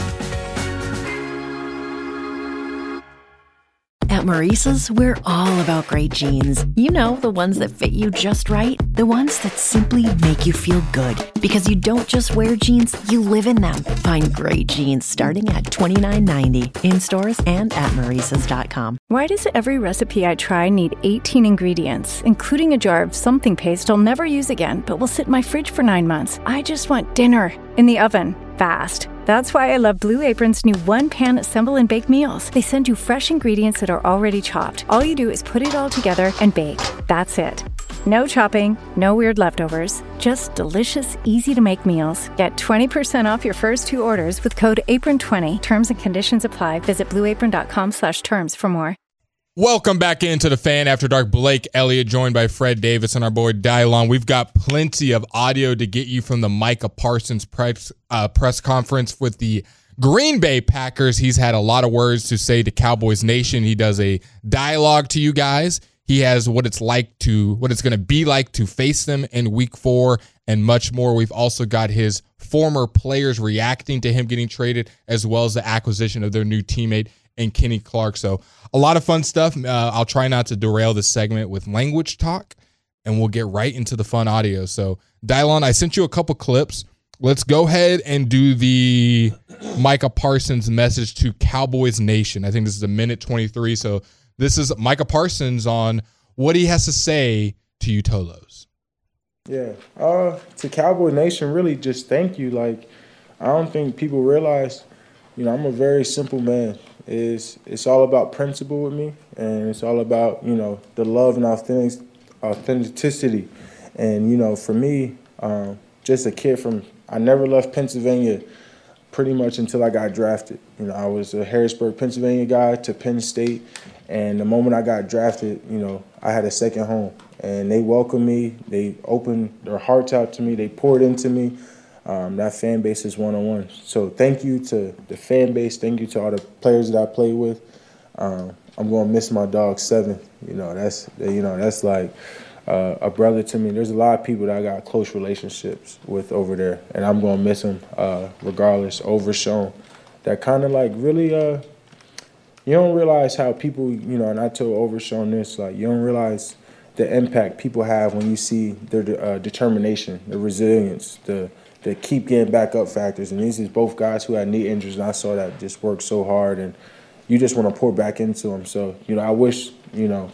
At Maurice's, we're all about great jeans. You know, the ones that fit you just right. The ones that simply make you feel good. Because you don't just wear jeans, you live in them. Find great jeans starting at twenty-nine ninety in stores and at maurices dot com. Why does every recipe I try need eighteen ingredients, including a jar of something paste I'll never use again, but will sit in my fridge for nine months? I just want dinner in the oven, fast. That's why I love Blue Apron's new one-pan assemble and bake meals. They send you fresh ingredients that are already chopped. All you do is put it all together and bake. That's it. No chopping, no weird leftovers, just delicious, easy-to-make meals. Get twenty percent off your first two orders with code apron twenty. Terms and conditions apply. Visit blue apron dot com slash terms for more. Welcome back into the Fan After Dark. Blake Elliott joined by Fred Davis and our boy Dylon. We've got plenty of audio to get you from the Micah Parsons press, uh, press conference with the Green Bay Packers. He's had a lot of words to say to Cowboys Nation. He does a dialogue to you guys. He has what it's like to, what it's going to be like to face them in week four and much more. We've also got his former players reacting to him getting traded, as well as the acquisition of their new teammate and Kenny Clark. So a lot of fun stuff. Uh, I'll try not to derail this segment with language talk, and we'll get right into the fun audio. So Dylon, I sent you a couple clips. Let's go ahead and do the Micah Parsons message to Cowboys Nation. I think this is a minute twenty-three. So this is Micah Parsons on what he has to say to you Tolos. Yeah. Uh, to Cowboy Nation, really just thank you. Like, I don't think people realize, you know, I'm a very simple man. It's, it's all about principle with me, and it's all about, you know, the love and authentic, authenticity. And, you know, for me, um, just a kid from, I never left Pennsylvania pretty much until I got drafted. You know, I was a Harrisburg, Pennsylvania guy to Penn State, and the moment I got drafted, you know, I had a second home. And they welcomed me. They opened their hearts out to me. They poured into me. Um, that fan base is one-on-one. So thank you to the fan base. Thank you to all the players that I played with. Um, I'm going to miss my dog, Seven. You know, that's, you know, that's like uh, a brother to me. There's a lot of people that I got close relationships with over there, and I'm going to miss them uh, regardless. Overshown. That kind of like really, uh, you don't realize how people, you know, and I told Overshown this, like you don't realize the impact people have when you see their uh, determination, the resilience, the the keep getting back up factors. And these is both guys who had knee injuries, and I saw that just work so hard, and you just want to pour back into them. So, you know, I wish, you know,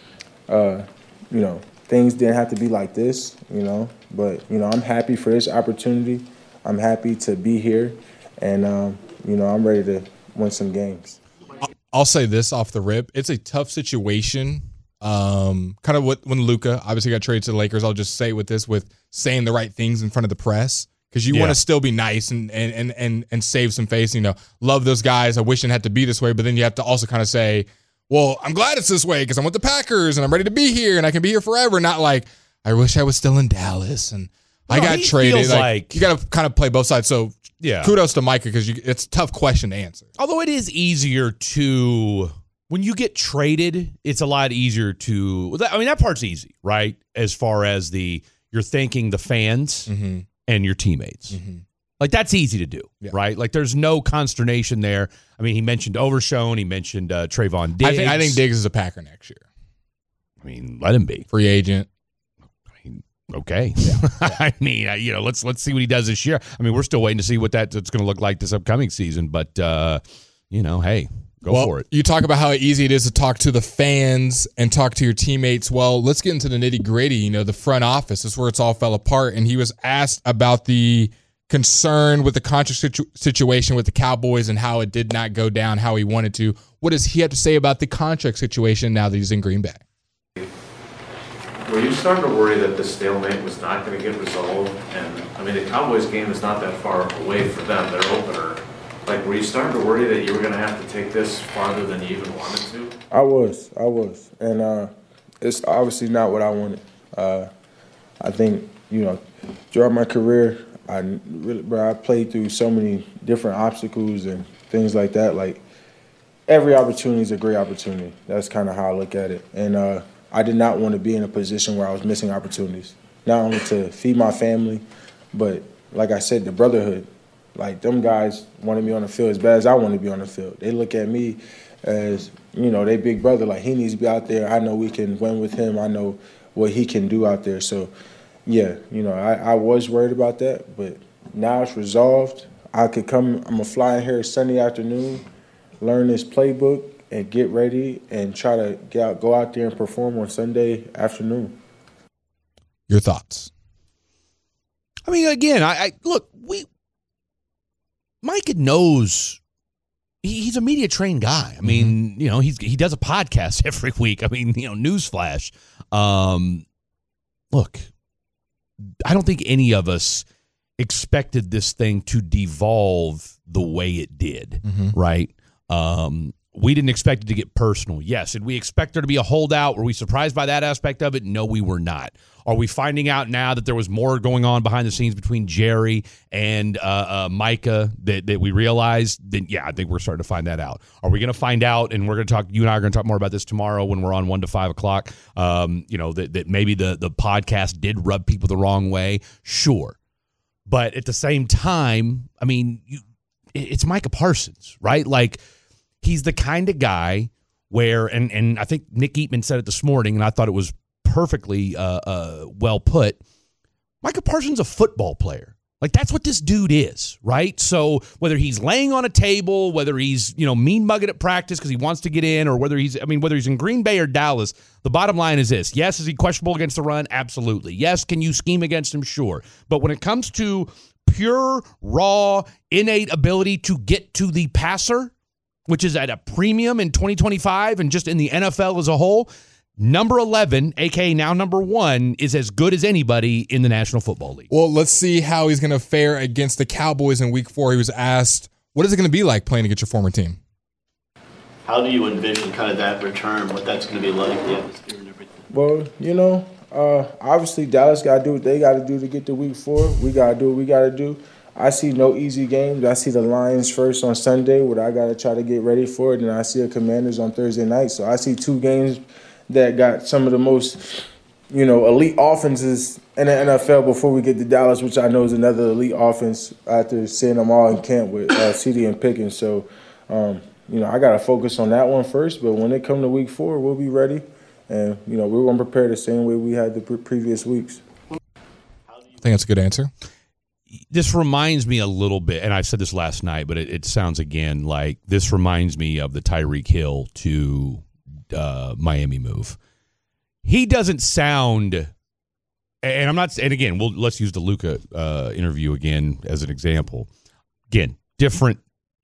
uh, you know, things didn't have to be like this, you know, but, you know, I'm happy for this opportunity. I'm happy to be here, and, um, you know, I'm ready to win some games. I'll say this off the rip. It's a tough situation. Um, kind of what when Luka obviously got traded to the Lakers. I'll just say with this, with saying the right things in front of the press, because you yeah. want to still be nice and, and and and and save some face. You know, love those guys. I wish it had to be this way, but then you have to also kind of say, well, I'm glad it's this way because I'm with the Packers and I'm ready to be here and I can be here forever. Not like I wish I was still in Dallas and well, I got traded. Like, like you got to kind of play both sides. So yeah, kudos to Micah because it's a tough question to answer. Although it is easier to. When you get traded, it's a lot easier to. I mean, that part's easy, right? As far as the you're thanking the fans mm-hmm. and your teammates, mm-hmm. like that's easy to do, yeah. right? Like there's no consternation there. I mean, he mentioned Overshown, he mentioned uh, Trayvon Diggs. I think, I think Diggs is a Packer next year. I mean, let him be free agent. I mean, okay. Yeah. Yeah. I mean, uh, you know, let's let's see what he does this year. I mean, we're still waiting to see what that, that's going to look like this upcoming season, but uh, you know, hey. Go well, for it. You talk about how easy it is to talk to the fans and talk to your teammates. Well, let's get into the nitty gritty. You know, the front office. This is where it's all fell apart. And he was asked about the concern with the contract situ- situation with the Cowboys and how it did not go down how he wanted to. What does he have to say about the contract situation now that he's in Green Bay? Were you starting to worry that the stalemate was not going to get resolved? And, I mean, the Cowboys game is not that far away for them, their opener. Like, were you starting to worry that you were going to have to take this farther than you even wanted to? I was. I was. And uh, it's obviously not what I wanted. Uh, I think, you know, throughout my career, I really, bro, I played through so many different obstacles and things like that. Like, every opportunity is a great opportunity. That's kind of how I look at it. And uh, I did not want to be in a position where I was missing opportunities. not only to feed my family, but like I said, the brotherhood. Like, them guys wanted me on the field as bad as I want to be on the field. They look at me as, you know, they big brother. Like, he needs to be out there. I know we can win with him. I know what he can do out there. So, yeah, you know, I, I was worried about that, but now it's resolved. I could come, I'm going to fly in here Sunday afternoon, learn this playbook, and get ready and try to get out, go out there and perform on Sunday afternoon. Your thoughts? I mean, again, I, I look, we Micah knows he, he's a media trained guy. I mean, mm-hmm. you know, he's he does a podcast every week. I mean, you know, newsflash. Um, look, I don't think any of us expected this thing to devolve the way it did, mm-hmm. right? Um, we didn't expect it to get personal. Yes. Did we expect there to be a holdout? Were we surprised by that aspect of it? No, we were not. Are we finding out now that there was more going on behind the scenes between Jerry and uh, uh, Micah that, that we realized? Then, yeah, I think we're starting to find that out. Are we going to find out, and we're going to talk, you and I are going to talk more about this tomorrow when we're on one to five o'clock, um, you know, that, that maybe the, the podcast did rub people the wrong way? Sure. But at the same time, I mean, you, it's Micah Parsons, right? Like, he's the kind of guy where, and, and I think Nick Eatman said it this morning, and I thought it was perfectly uh, uh, well put. Micah Parsons is a football player. Like, that's what this dude is, right? So whether he's laying on a table, whether he's, you know, mean mugging at practice because he wants to get in, or whether he's, I mean, whether he's in Green Bay or Dallas, the bottom line is this. Yes, is he questionable against the run? Absolutely. Yes, can you scheme against him? Sure. But when it comes to pure, raw, innate ability to get to the passer, which is at a premium in twenty twenty-five and just in the N F L as a whole, number eleven, a k a now number one, is as good as anybody in the National Football League. Well, let's see how he's going to fare against the Cowboys in week four. He was asked, what is it going to be like playing against your former team? How do you envision kind of that return, what that's going to be like, the atmosphere and everything? Well, you know, uh, obviously Dallas got to do what they got to do to get to week four. We got to do what we got to do. I see no easy games. I see the Lions first on Sunday, what I got to try to get ready for it, and I see the Commanders on Thursday night. So I see two games that got some of the most, you know, elite offenses in the N F L before we get to Dallas, which I know is another elite offense after seeing them all in camp with uh, C D and Pickens. So, um, you know, I got to focus on that one first. But when it comes to week four, we'll be ready. And, you know, we're going to prepare the same way we had the pre- previous weeks. I think that's a good answer. This reminds me a little bit, and I said this last night, but it, it sounds again like this reminds me of the Tyreek Hill to uh, Miami move. He doesn't sound, and I'm not, and again, we'll let's use the Luka uh, interview again as an example. Again, different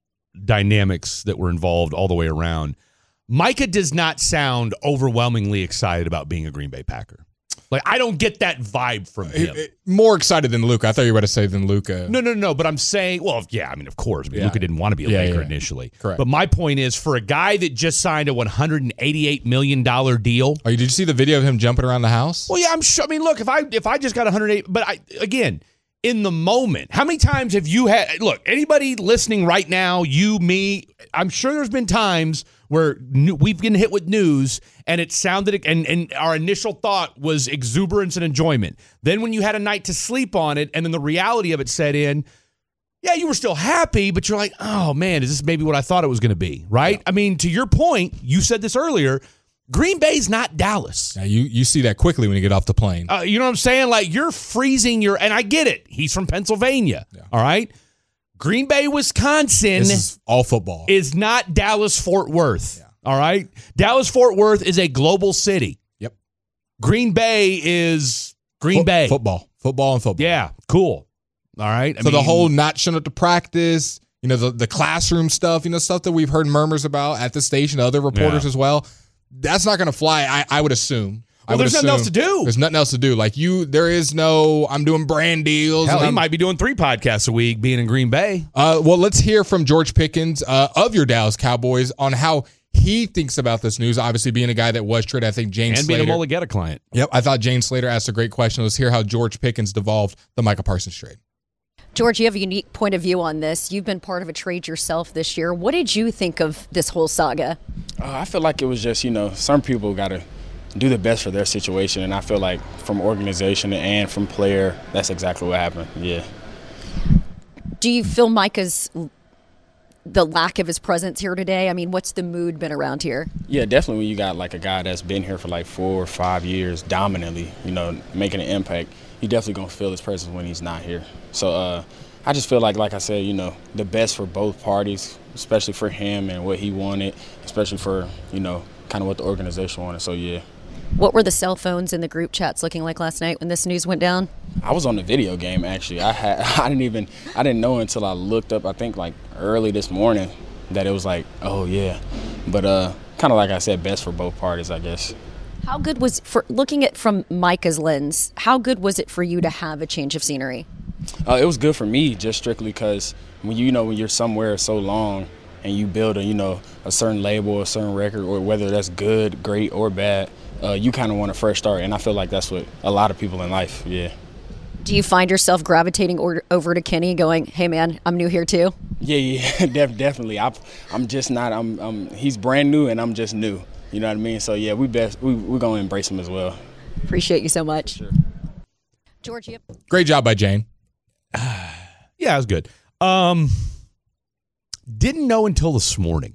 dynamics that were involved all the way around. Micah does not sound overwhelmingly excited about being a Green Bay Packer. Like, I don't get that vibe from him. More excited than Luka. I thought you were about to say than Luka. No, no, no. But I'm saying, well, yeah, I mean, of course. I mean, Yeah. Luka didn't want to be a Yeah, Laker yeah. initially. Correct. But my point is, for a guy that just signed a one hundred eighty-eight million dollars deal. Oh, did you see the video of him jumping around the house? Well, yeah, I'm sure. I mean, look, if I if I just got one hundred eight, but I again, in the moment, how many times have you had, look, anybody listening right now, you, me, I'm sure there's been times where new, we've been hit with news and it sounded, and, and our initial thought was exuberance and enjoyment. Then when you had a night to sleep on it and then the reality of it set in, yeah, you were still happy, but you're like, oh man, is this maybe what I thought it was going to be, right? Yeah. I mean, to your point, you said this earlier, Green Bay's not Dallas. Yeah, you, you see that quickly when you get off the plane. Uh, you know what I'm saying? Like, you're freezing your, and I get it. He's from Pennsylvania, yeah. All right? Green Bay, Wisconsin this is all football. Is not Dallas-Fort Worth, yeah. All right? Dallas-Fort Worth is a global city. Yep. Green Bay is Green Fo- Bay. Football. Football and football. Yeah, cool. All right? I so mean, the whole not showing up to practice, you know, the, the classroom stuff, you know, stuff that we've heard murmurs about at the station, other reporters yeah. as well, that's not going to fly, I, I would assume. Well, there's nothing else to do. There's nothing else to do. Like you, there is no, I'm doing brand deals. Hell, and he I'm, might be doing three podcasts a week being in Green Bay. Uh, well, let's hear from George Pickens uh, of your Dallas Cowboys on how he thinks about this news. Obviously, being a guy that was traded, I think Jane and Slater. And being a Mulligetta client. Yep, I thought Jane Slater asked a great question. Let's hear how George Pickens devolved the Micah Parsons trade. George, you have a unique point of view on this. You've been part of a trade yourself this year. What did you think of this whole saga? Uh, I feel like it was just, you know, some people got to do the best for their situation. And I feel like from organization and from player, that's exactly what happened. Yeah. Do you feel Micah's the lack of his presence here today? I mean, what's the mood been around here? Yeah, definitely when you got like a guy that's been here for like four or five years dominantly, you know, making an impact, you definitely going to feel his presence when he's not here. So uh, I just feel like, like I said, you know, the best for both parties, especially for him and what he wanted, especially for, you know, kind of what the organization wanted. So, yeah. What were the cell phones and the group chats looking like last night when this news went down? I was on the video game, actually. I had I didn't even I didn't know until I looked up, I think like early this morning, that it was like, oh yeah. But uh, kind of like I said, best for both parties, I guess. How good was, for looking at from Micah's lens, how good was it for you to have a change of scenery? Uh, it was good for me, just strictly because when you know when you're somewhere so long and you build a you know a certain label, a certain record, or whether that's good, great, or bad. Uh, you kind of want a fresh start, and I feel like that's what a lot of people in life, yeah. Do you find yourself gravitating or, over to Kenny going, hey, man, I'm new here too? Yeah, yeah, def- definitely. I, I'm just not, I'm, I'm, he's brand new, and I'm just new. You know what I mean? So, yeah, we best, we, we're going to embrace him as well. Appreciate you so much. Sure. George, yep. Great job by Jane. Yeah, it was good. Um, didn't know until this morning.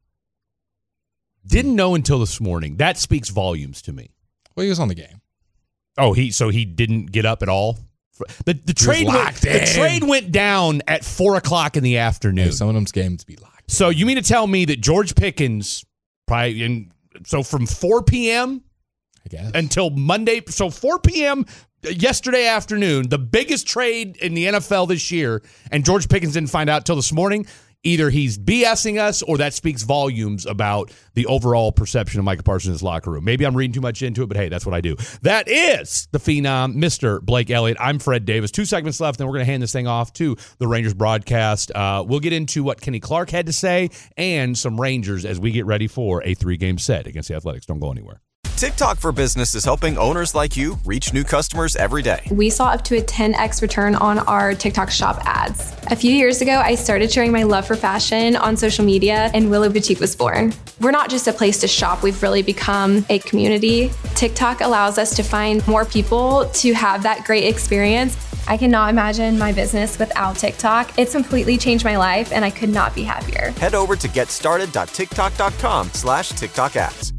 Didn't know until this morning. That speaks volumes to me. Well, he was on the game. Oh, he so he didn't get up at all? The, the, trade, went, the trade went down at four o'clock in the afternoon. Hey, some of them's games be locked. So you mean to tell me that George Pickens, probably in, so from four p.m. I guess. until Monday, so four p.m. yesterday afternoon, the biggest trade in the N F L this year, and George Pickens didn't find out till this morning? Either he's BSing us or that speaks volumes about the overall perception of Micah Parsons in his locker room. Maybe I'm reading too much into it, but hey, that's what I do. That is the Phenom, Mister Blake Elliott. I'm Fred Davis. Two segments left, then we're going to hand this thing off to the Rangers broadcast. Uh, we'll get into what Kenny Clark had to say and some Rangers as we get ready for a three-game set against the Athletics. Don't go anywhere. TikTok for Business is helping owners like you reach new customers every day. We saw up to a ten x return on our TikTok shop ads. A few years ago, I started sharing my love for fashion on social media, and Willow Boutique was born. We're not just a place to shop, we've really become a community. TikTok allows us to find more people to have that great experience. I cannot imagine my business without TikTok. It's completely changed my life, and I could not be happier. Head over to getstarted.tiktok.com slash TikTok ads.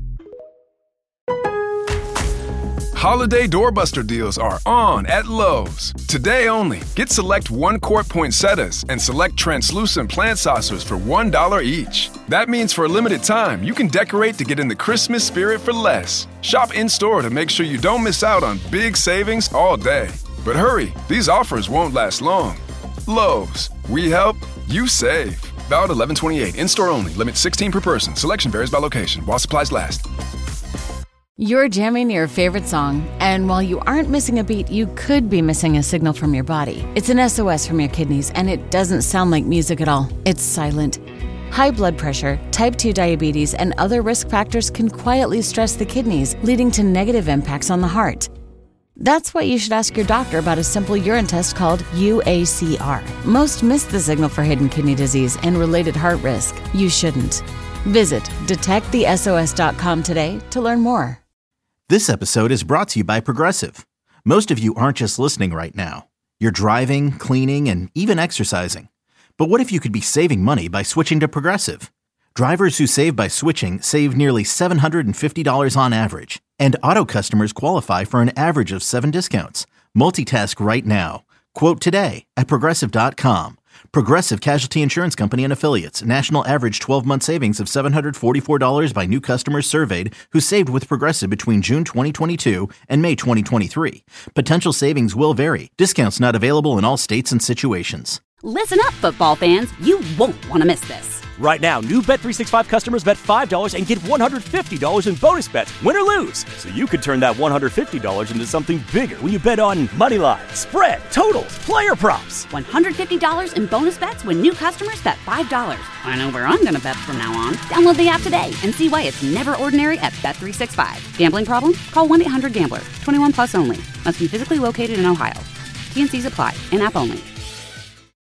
Holiday doorbuster deals are on at Lowe's. Today only, get select one-quart poinsettias and select translucent plant saucers for one dollar each. That means for a limited time, you can decorate to get in the Christmas spirit for less. Shop in-store to make sure you don't miss out on big savings all day. But hurry, these offers won't last long. Lowe's, we help, you save. Valid eleven twenty-eight, in-store only, limit sixteen per person. Selection varies by location, while supplies last. You're jamming your favorite song, and while you aren't missing a beat, you could be missing a signal from your body. It's an S O S from your kidneys, and it doesn't sound like music at all. It's silent. High blood pressure, type two diabetes, and other risk factors can quietly stress the kidneys, leading to negative impacts on the heart. That's why you should ask your doctor about a simple urine test called U A C R. Most miss the signal for hidden kidney disease and related heart risk. You shouldn't. Visit detect the S O S dot com today to learn more. This episode is brought to you by Progressive. Most of you aren't just listening right now. You're driving, cleaning, and even exercising. But what if you could be saving money by switching to Progressive? Drivers who save by switching save nearly seven hundred fifty dollars on average. And auto customers qualify for an average of seven discounts. Multitask right now. Quote today at Progressive dot com. Progressive Casualty Insurance Company and Affiliates. National average twelve-month savings of seven hundred forty-four dollars by new customers surveyed who saved with Progressive between June twenty twenty-two and May twenty twenty-three. Potential savings will vary. Discounts not available in all states and situations. Listen up, football fans. You won't want to miss this. Right now, new Bet three sixty-five customers bet five dollars and get one hundred fifty dollars in bonus bets, win or lose. So you could turn that one hundred fifty dollars into something bigger when you bet on money line, spread, totals, player props. one hundred fifty dollars in bonus bets when new customers bet five dollars. I know where I'm going to bet from now on. Download the app today and see why it's never ordinary at Bet three sixty-five. Gambling problem? Call one eight hundred gambler. twenty-one plus only. Must be physically located in Ohio. T and C's apply. In-app only.